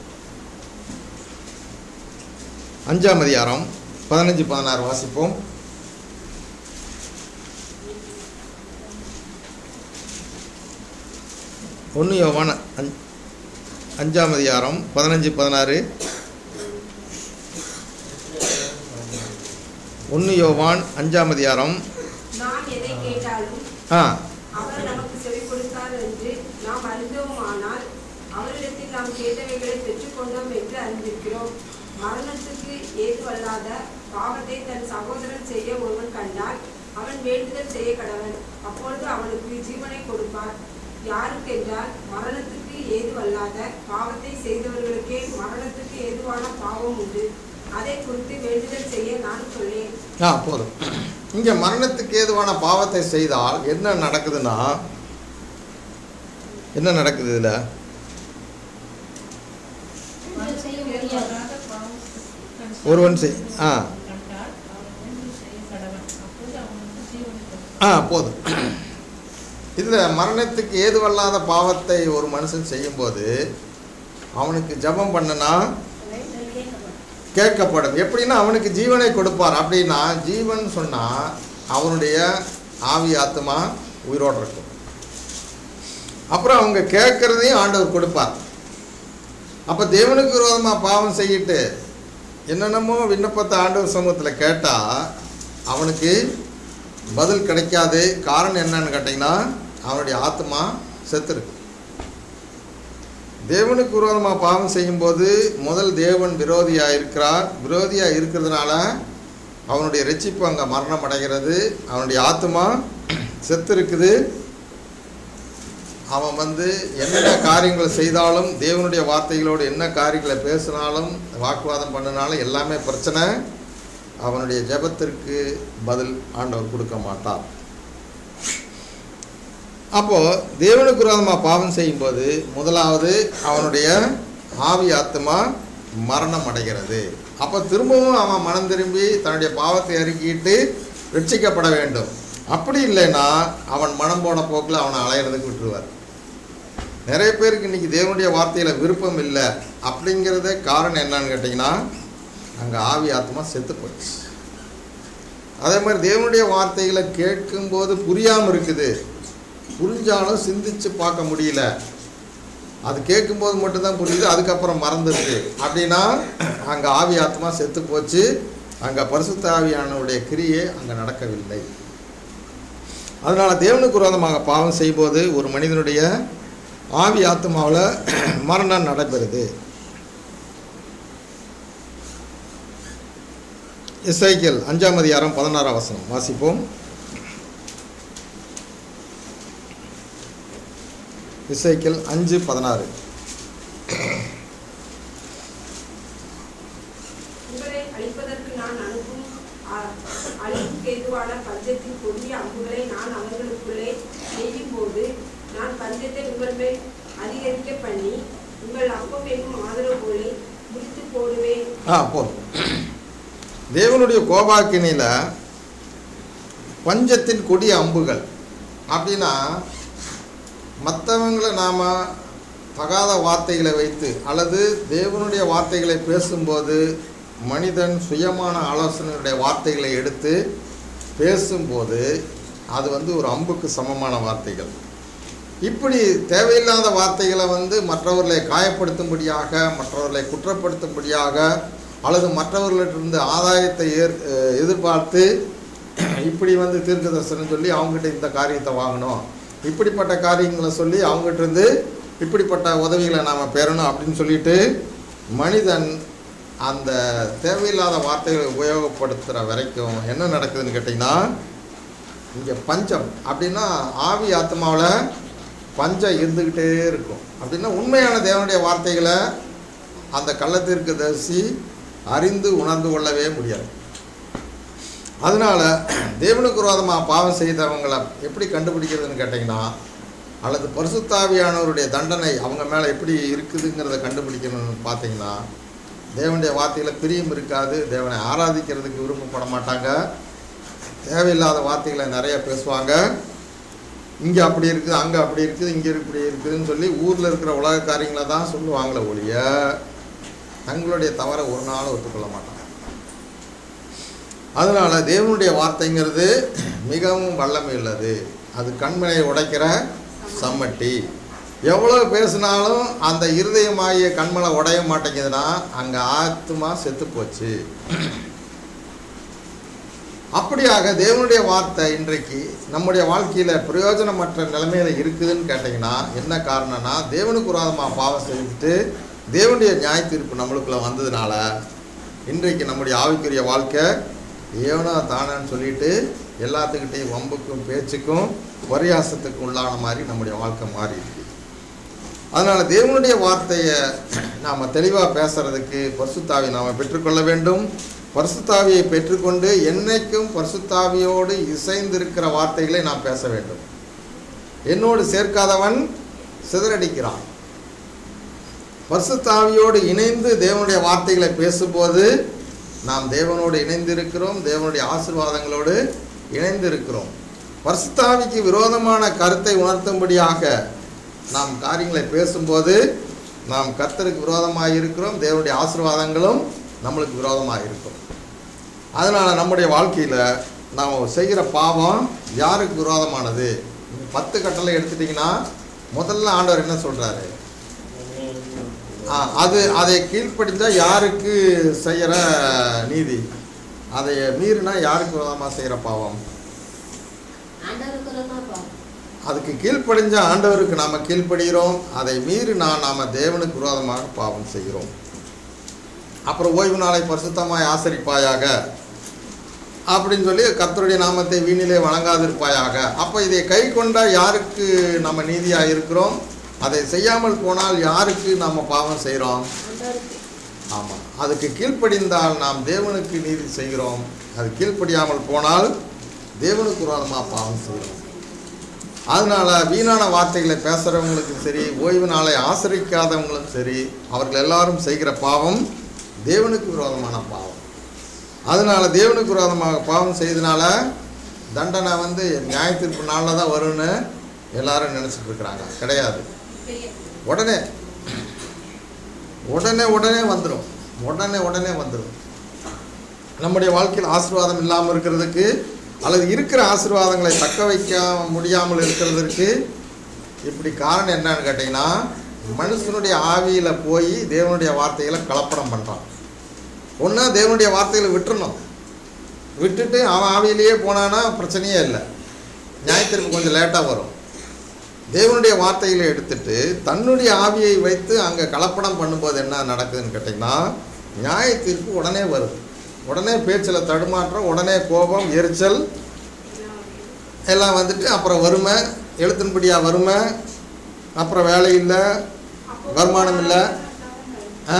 அஞ்சாம் அதிகாரம் பதினஞ்சு பதினாறு வாசிப்போம். ஒன்று யோவான் அஞ் அஞ்சாம் அதிகாரம் பதினஞ்சு பதினாறு. ஒன்று யோவான் அஞ்சாம் அதிகாரம். நாம் எதை கேட்டாலும் ஆ அவர் நமக்கு செவி கொடுத்தார் என்று நாம் அறிந்தோமானால் அவரிடத்தில் நாம் கேட்டவைகளை பெற்றுக்கொண்டோம் என்று அறிந்திருக்கிறோம். மரணத்துக்கு ஏதுவல்லாத பாவத்தை தன் சகோதரன் செய்ய ஒருவன் கண்டால் அவன் வேண்டுதல் செய்ய கடவன். அப்பொழுது அவனுக்கு ஜீவனை கொடுப்பார். யாருக்கென்றால் மரணத்துக்கு ஏதுவல்லாத பாவத்தை செய்தவர்களுக்கே மரணத்துக்கு ஏதுவான பாவம் உண்டு. அதை குறித்து வேண்டுதல் செய்ய நான் சொல்லேன். ஆ போதும். இங்கே மரணத்துக்கு ஏதுவான பாவத்தை செய்தால் என்ன நடக்குதுன்னா, என்ன நடக்குது இதில்? ஒருவன் செய் ஆ ஆ போதும். இதில் மரணத்துக்கு ஏதுவல்லாத பாவத்தை ஒரு மனுஷன் செய்யும்போது அவனுக்கு ஜெபம் பண்ணுனா கேட்கப்படும். எப்படின்னா அவனுக்கு ஜீவனை கொடுப்பார். அப்படின்னா ஜீவன் சொன்னால் அவனுடைய ஆவி ஆத்மா உயிரோடு இருக்கும். அப்புறம் அவங்க கேட்குறதையும் ஆண்டவர் கொடுப்பார். அப்போ தேவனுக்கு விரோதமாக பாவம் செய்யிட்டு என்னென்னமோ விண்ணப்பத்தை ஆண்டவர் சமூகத்தில் கேட்டால் அவனுக்கு பதில் கிடைக்காது. காரணம் என்னன்னு கேட்டிங்கன்னா அவனுடைய ஆத்மா செத்துருக்கு. தேவனுக்கு விரோதமாக பாவம் செய்யும்போது முதல் தேவன் விரோதியாக இருக்கிறார். விரோதியாக இருக்கிறதுனால அவனுடைய ரட்சிப்பு அங்கே மரணம் அடைகிறது. அவனுடைய ஆத்மா செத்து இருக்குது. அவன் வந்து என்ன காரியங்களை செய்தாலும் தேவனுடைய வார்த்தைகளோடு என்ன காரியங்களை பேசினாலும் வாக்குவாதம் பண்ணினாலும் எல்லாமே பிரச்சனை. அவனுடைய ஜெபத்திற்கு பதில் ஆண்டவர் கொடுக்க மாட்டார். அப்போது தேவனுக்கு விரோதமாக பாவம் செய்யும்போது முதலாவது அவனுடைய ஆவி ஆத்மா மரணம் அடைகிறது. அப்போ திரும்பவும் அவன் மனம் திரும்பி தன்னுடைய பாவத்தை அறிக்கிட்டு ரட்சிக்கப்பட வேண்டும். அப்படி இல்லைன்னா அவன் மனம் போன போக்கில் அவனை அலையிறதுக்கு விட்டுருவார். நிறைய பேருக்கு இன்றைக்கி தேவனுடைய வார்த்தையில் விருப்பம் இல்லை. அப்படிங்கிறத காரணம் என்னன்னு கேட்டிங்கன்னா அங்கே ஆவி ஆத்மா செத்து போச்சு. அதே மாதிரி தேவனுடைய வார்த்தைகளை கேட்கும்போது புரியாமல் இருக்குது. புரிஞ்சாலும் சிந்திச்சு பார்க்க முடியல. அது கேட்கும்போது மட்டும்தான் புரியுது, அதுக்கப்புறம் மறந்துடுது. அப்படின்னா அங்கே ஆவி ஆத்மா செத்து போச்சு. அங்கே பரிசுத்த ஆவியானவருடைய கிரியை அங்கே நடக்கவில்லை. அதனால் தேவனுக்கு விரோதமாக பாவம் செய்யும்போது ஒரு மனிதனுடைய ஆவி ஆத்மாவில் மரணம் நடைபெறுது. எசேக்கியேல் அஞ்சாம் அதிகாரம் பதினாறாம் வசனம் வாசிப்போம். எசேக்கியேல் அஞ்சு பதினாறு. உங்களை அழிப்பதற்கு நான் அனுப்பும் அழிவுக்கு ஏதுவான பஞ்சத்தின் கொடிய அம்புகளை நான் அவர்களுக்குள்ளே எய்யும் போது நான் பஞ்சத்தை உங்கள் மேல் அதிகரிக்க பண்ணி உங்கள் அப்பம் என்னும் ஆதரவு போலே முடித்து போடுவேன். ஆ போதும். தேவனுடைய கோபாக்கினியில் பஞ்சத்தின் கொடிய அம்புகள் அப்படின்னா மற்றவங்களை நாம் தகாத வார்த்தைகளை வைத்து அல்லது தேவனுடைய வார்த்தைகளை பேசும்போது மனிதன் சுயமான ஆலோசனையுடைய வார்த்தைகளை எடுத்து பேசும்போது அது வந்து ஒரு அம்புக்கு சமமான வார்த்தைகள். இப்படி தேவையில்லாத வார்த்தைகளை வந்து மற்றவர்களை காயப்படுத்தும்படியாக, மற்றவர்களை குற்றப்படுத்தும்படியாக அல்லது மற்றவர்களிட்டிருந்து ஆதாயத்தை ஏற் எதிர்பார்த்து இப்படி வந்து தீர்க்க தரிசனம் சொல்லி அவங்ககிட்ட இந்த காரியத்தை வாங்கணும், இப்படிப்பட்ட காரியங்களை சொல்லி அவங்ககிட்டருந்து இப்படிப்பட்ட உதவிகளை நாம் பெறணும் அப்படின்னு சொல்லிட்டு மனிதன் அந்த தேவையில்லாத வார்த்தைகளை உபயோகப்படுத்துகிற வரைக்கும் என்ன நடக்குதுன்னு கேட்டிங்கன்னா, இங்கே பஞ்சம் அப்படின்னா ஆவி ஆத்மாவில் பஞ்சம் இருந்துக்கிட்டே இருக்கும். அப்படின்னா உண்மையான தேவனுடைய வார்த்தைகளை அந்த கள்ளத்திற்கு தரிசி அறிந்து உணர்ந்து கொள்ளவே முடியாது. அதனால் தேவனுக்கு விரோதமாக பாவம் செய்தவங்களை எப்படி கண்டுபிடிக்கிறதுன்னு கேட்டிங்கன்னா, அல்லது பரிசுத்தாவியானவருடைய தண்டனை அவங்க மேலே எப்படி இருக்குதுங்கிறத கண்டுபிடிக்கணும்னு பார்த்தீங்கன்னா, தேவனுடைய வார்த்தையில் பிரியம் இருக்காது, தேவனை ஆராதிக்கிறதுக்கு விருப்பப்பட மாட்டாங்க, தேவையில்லாத வார்த்தைகளை நிறைய பேசுவாங்க, இங்கே அப்படி இருக்குது, அங்கே அப்படி இருக்குது, இங்கே இப்படி இருக்குதுன்னு சொல்லி ஊரில் இருக்கிற உலக காரியங்களை தான் சொல்லுவாங்களே ஒழிய தங்களுடைய தவறை ஒரு நாளும் ஒத்துக்கொள்ள மாட்டாங்க. அதனால் தேவனுடைய வார்த்தைங்கிறது மிகவும் வல்லமை உள்ளது. அது கண்மனையை உடைக்கிற சம்மட்டி. எவ்வளோ பேசினாலும் அந்த இருதயமாகிய கண்மலை உடைய மாட்டேங்குதுன்னா அங்கே ஆத்மா செத்து போச்சு. அப்படியாக தேவனுடைய வார்த்தை இன்றைக்கு நம்முடைய வாழ்க்கையில் பிரயோஜனமற்ற நிலைமையில் இருக்குதுன்னு கேட்டிங்கன்னா என்ன காரணம்னா, தேவனுக்கு விரோதமாக பாவம் செஞ்சுட்டு தேவனுடைய நியாய தீர்ப்பு நம்மளுக்குள்ளே வந்ததுனால இன்றைக்கு நம்முடைய ஆவிக்குரிய வாழ்க்கை ஏவனா தானான்னு சொல்லிட்டு எல்லாத்துக்கிட்டையும் வம்புக்கும் பேச்சுக்கும் பரியாசத்துக்கும் உள்ளான மாதிரி நம்முடைய வாழ்க்கை மாறி இருக்கு. அதனால் தேவனுடைய வார்த்தையை நாம் தெளிவாக பேசுகிறதுக்கு பரிசுத்தாவியை நாம் பெற்றுக்கொள்ள வேண்டும். பரிசுத்தாவியை பெற்றுக்கொண்டு என்னைக்கும் பரிசுத்தாவியோடு இசைந்திருக்கிற வார்த்தைகளை நாம் பேச வேண்டும். என்னோடு சேர்க்காதவன் சிதறடிக்கிறான். பரிசுத்தாவியோடு இணைந்து தேவனுடைய வார்த்தைகளை பேசும்போது நாம் தேவனோடு இணைந்திருக்கிறோம், தேவனுடைய ஆசீர்வாதங்களோடு இணைந்திருக்கிறோம். பரிசுத்தாவிக்கு விரோதமான கருத்தை உணர்த்தும்படியாக நாம் காரியங்களை பேசும்போது நாம் கர்த்தருக்கு விரோதமாக இருக்கிறோம், தேவனுடைய ஆசீர்வாதங்களும் நம்மளுக்கு விரோதமாக இருக்கும். அதனால் நம்முடைய வாழ்க்கையில் நாம் செய்கிற பாவம் யாருக்கு விரோதமானது? பத்து கட்டளை எடுத்துட்டிங்கன்னா முதல்ல ஆண்டவர் என்ன சொல்கிறாரு? அது அதை கீழ்ப்படிஞ்சால் யாருக்கு செய்கிற நீதி, அதை மீறினா யாருக்கு விரோதமாக செய்கிற பாவம்? அதுக்கு கீழ்ப்படிஞ்ச ஆண்டவருக்கு நாம் கீழ்ப்படுகிறோம், அதை மீறினா நாம் தேவனுக்கு விரோதமாக பாவம் செய்கிறோம். அப்புறம் ஓய்வு நாளை பரிசுத்தமாய் ஆசரிப்பாயாக அப்படின்னு சொல்லி கர்த்தருடைய நாமத்தை வீணிலே வணங்காதிருப்பாயாக. அப்போ இதை கை கொண்டால் யாருக்கு நம்ம நீதியாக இருக்கிறோம், அதை செய்யாமல் போனால் யாருக்கு நாம் பாவம் செய்கிறோம்? ஆமாம், அதுக்கு கீழ்ப்படிந்தால் நாம் தேவனுக்கு நீதி செய்கிறோம், அது கீழ்ப்படியாமல் போனால் தேவனுக்கு விரோதமாக பாவம் செய்கிறோம். அதனால் வீணான வார்த்தைகளை பேசுகிறவங்களுக்கும் சரி, ஓய்வு நாளை ஆசரிக்காதவங்களும் சரி, அவர்கள் எல்லாரும் செய்கிற பாவம் தேவனுக்கு விரோதமான பாவம். அதனால் தேவனுக்கு விரோதமாக பாவம் செய்தனால தண்டனை வந்து நியாய தீர்ப்பு நாளில் தான் வரும்னு எல்லாரும் நினச்சிட்டு இருக்கிறாங்க. கிடையாது. உடனே உடனே உடனே வந்துடும், உடனே உடனே வந்துடும். நம்முடைய வாழ்க்கையில் ஆசீர்வாதம் இல்லாமல் இருக்கிறதுக்கு அல்லது இருக்கிற ஆசீர்வாதங்களை தக்க வைக்க முடியாமல் இருக்கிறதுக்கு இப்படி காரணம் என்னன்னு கேட்டிங்கன்னா, மனுஷனுடைய ஆவியில் போய் தேவனுடைய வார்த்தைகளை கலப்படம் பண்ணுறான். ஒன்றா தேவனுடைய வார்த்தைகளை விட்டுறணும், விட்டுட்டு அவன் ஆவியிலேயே போனான்னா பிரச்சனையே இல்லை, நியாயத்திற்கு கொஞ்சம் லேட்டாக வரும். தேவனுடைய வார்த்தைகளை எடுத்துட்டு தன்னுடைய ஆவியை வைத்து அங்கே கலப்படம் பண்ணும்போது என்ன நடக்குதுன்னு கேட்டிங்கன்னா, நியாய தீர்ப்பு உடனே வருது. உடனே பேச்சில் தடுமாற்றம், உடனே கோபம், எரிச்சல் எல்லாம் வந்துட்டு அப்புறம் வறுமை, எழுத்தின்படியாக வறுமை, அப்புறம் வேலை இல்லை, வருமானம் இல்லை. ஆ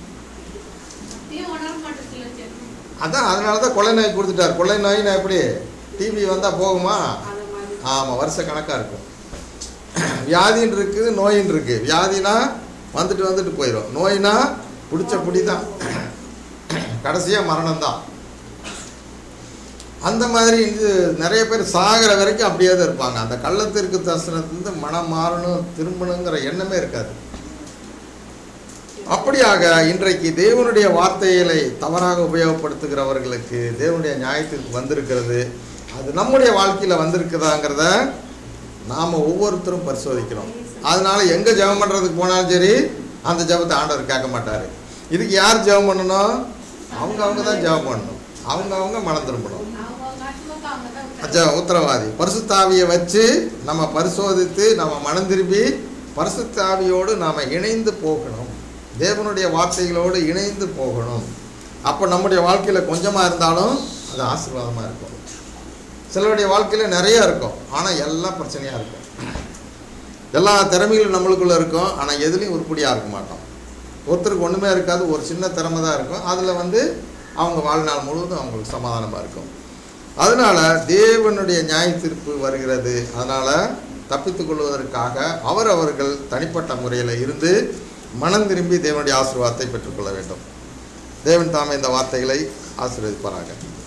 அதான் அதனால தான் கொள்ளை நோய் கொடுத்துட்டார். கொள்ளை நோயின்னா எப்படி? டிவி வந்தால் போகுமா? ஆமாம், வருஷ கணக்காக இருக்கும். வியாதின்னு இருக்குது, நோயின்னு இருக்குது. வியாதினா வந்துட்டு வந்துட்டு போயிடும், நோயினா பிடிச்ச பிடி தான், கடைசியாக மரணம்தான். அந்த மாதிரி இது நிறைய பேர் சாகிற வரைக்கும் அப்படியே தான் இருப்பாங்க. அந்த கள்ளத்திற்கு தரிசனத்திலிருந்து மனம் மாறணும் திரும்பணுங்கிற எண்ணமே இருக்காது. அப்படியாக இன்றைக்கு தேவனுடைய வார்த்தைகளை தவறாக உபயோகப்படுத்துகிறவர்களுக்கு தேவனுடைய நியாயத்திற்கு வந்திருக்கிறது. அது நம்முடைய வாழ்க்கையில் வந்திருக்குதாங்கிறத நாம் ஒவ்வொருத்தரும் பரிசோதிக்கிறோம். அதனால எங்கே ஜெபம் பண்ணுறதுக்கு போனாலும் சரி அந்த ஜெபத்தை ஆண்டவர் கேட்க மாட்டார். இதுக்கு யார் ஜெபம் பண்ணணும்? அவங்க அவங்க தான் ஜெபம் பண்ணணும். அவங்க அவங்க மனம் திரும்பணும். உத்தரவாதி பரிசுத்த ஆவியை வச்சு நம்ம பரிசோதித்து நம்ம மனம் திரும்பி பரிசுத்த ஆவியோடு நாம் இணைந்து போகணும். தேவனுடைய வார்த்தைகளோடு இணைந்து போகணும். அப்போ நம்முடைய வாழ்க்கையில் கொஞ்சமாக இருந்தாலும் அது ஆசீர்வாதமாக இருக்கும். சிலருடைய வாழ்க்கையில் நிறையா இருக்கும், ஆனால் எல்லாம் பிரச்சனையாக இருக்கும். எல்லா திறமைகளும் நம்மளுக்குள்ளே இருக்கும், ஆனால் எதுலேயும் உருப்படியாக இருக்க மாட்டோம். ஒருத்தருக்கு ஒன்றுமே இருக்காது, ஒரு சின்ன திறமை தான் இருக்கும். அதில் வந்து அவங்க வாழ்நாள் முழுவதும் அவங்களுக்கு சமாதானமாக இருக்கும். அதனால் தேவனுடைய நியாய தீர்ப்பு வருகிறது. அதனால் தப்பித்து கொள்வதற்காக அவர் அவர்கள் தனிப்பட்ட முறையில் இருந்து மனம் திரும்பி தேவனுடைய ஆசீர்வாதத்தை பெற்றுக்கொள்ள வேண்டும். தேவன் தாமே இந்த வார்த்தைகளை ஆசீர்வதிப்பாராக.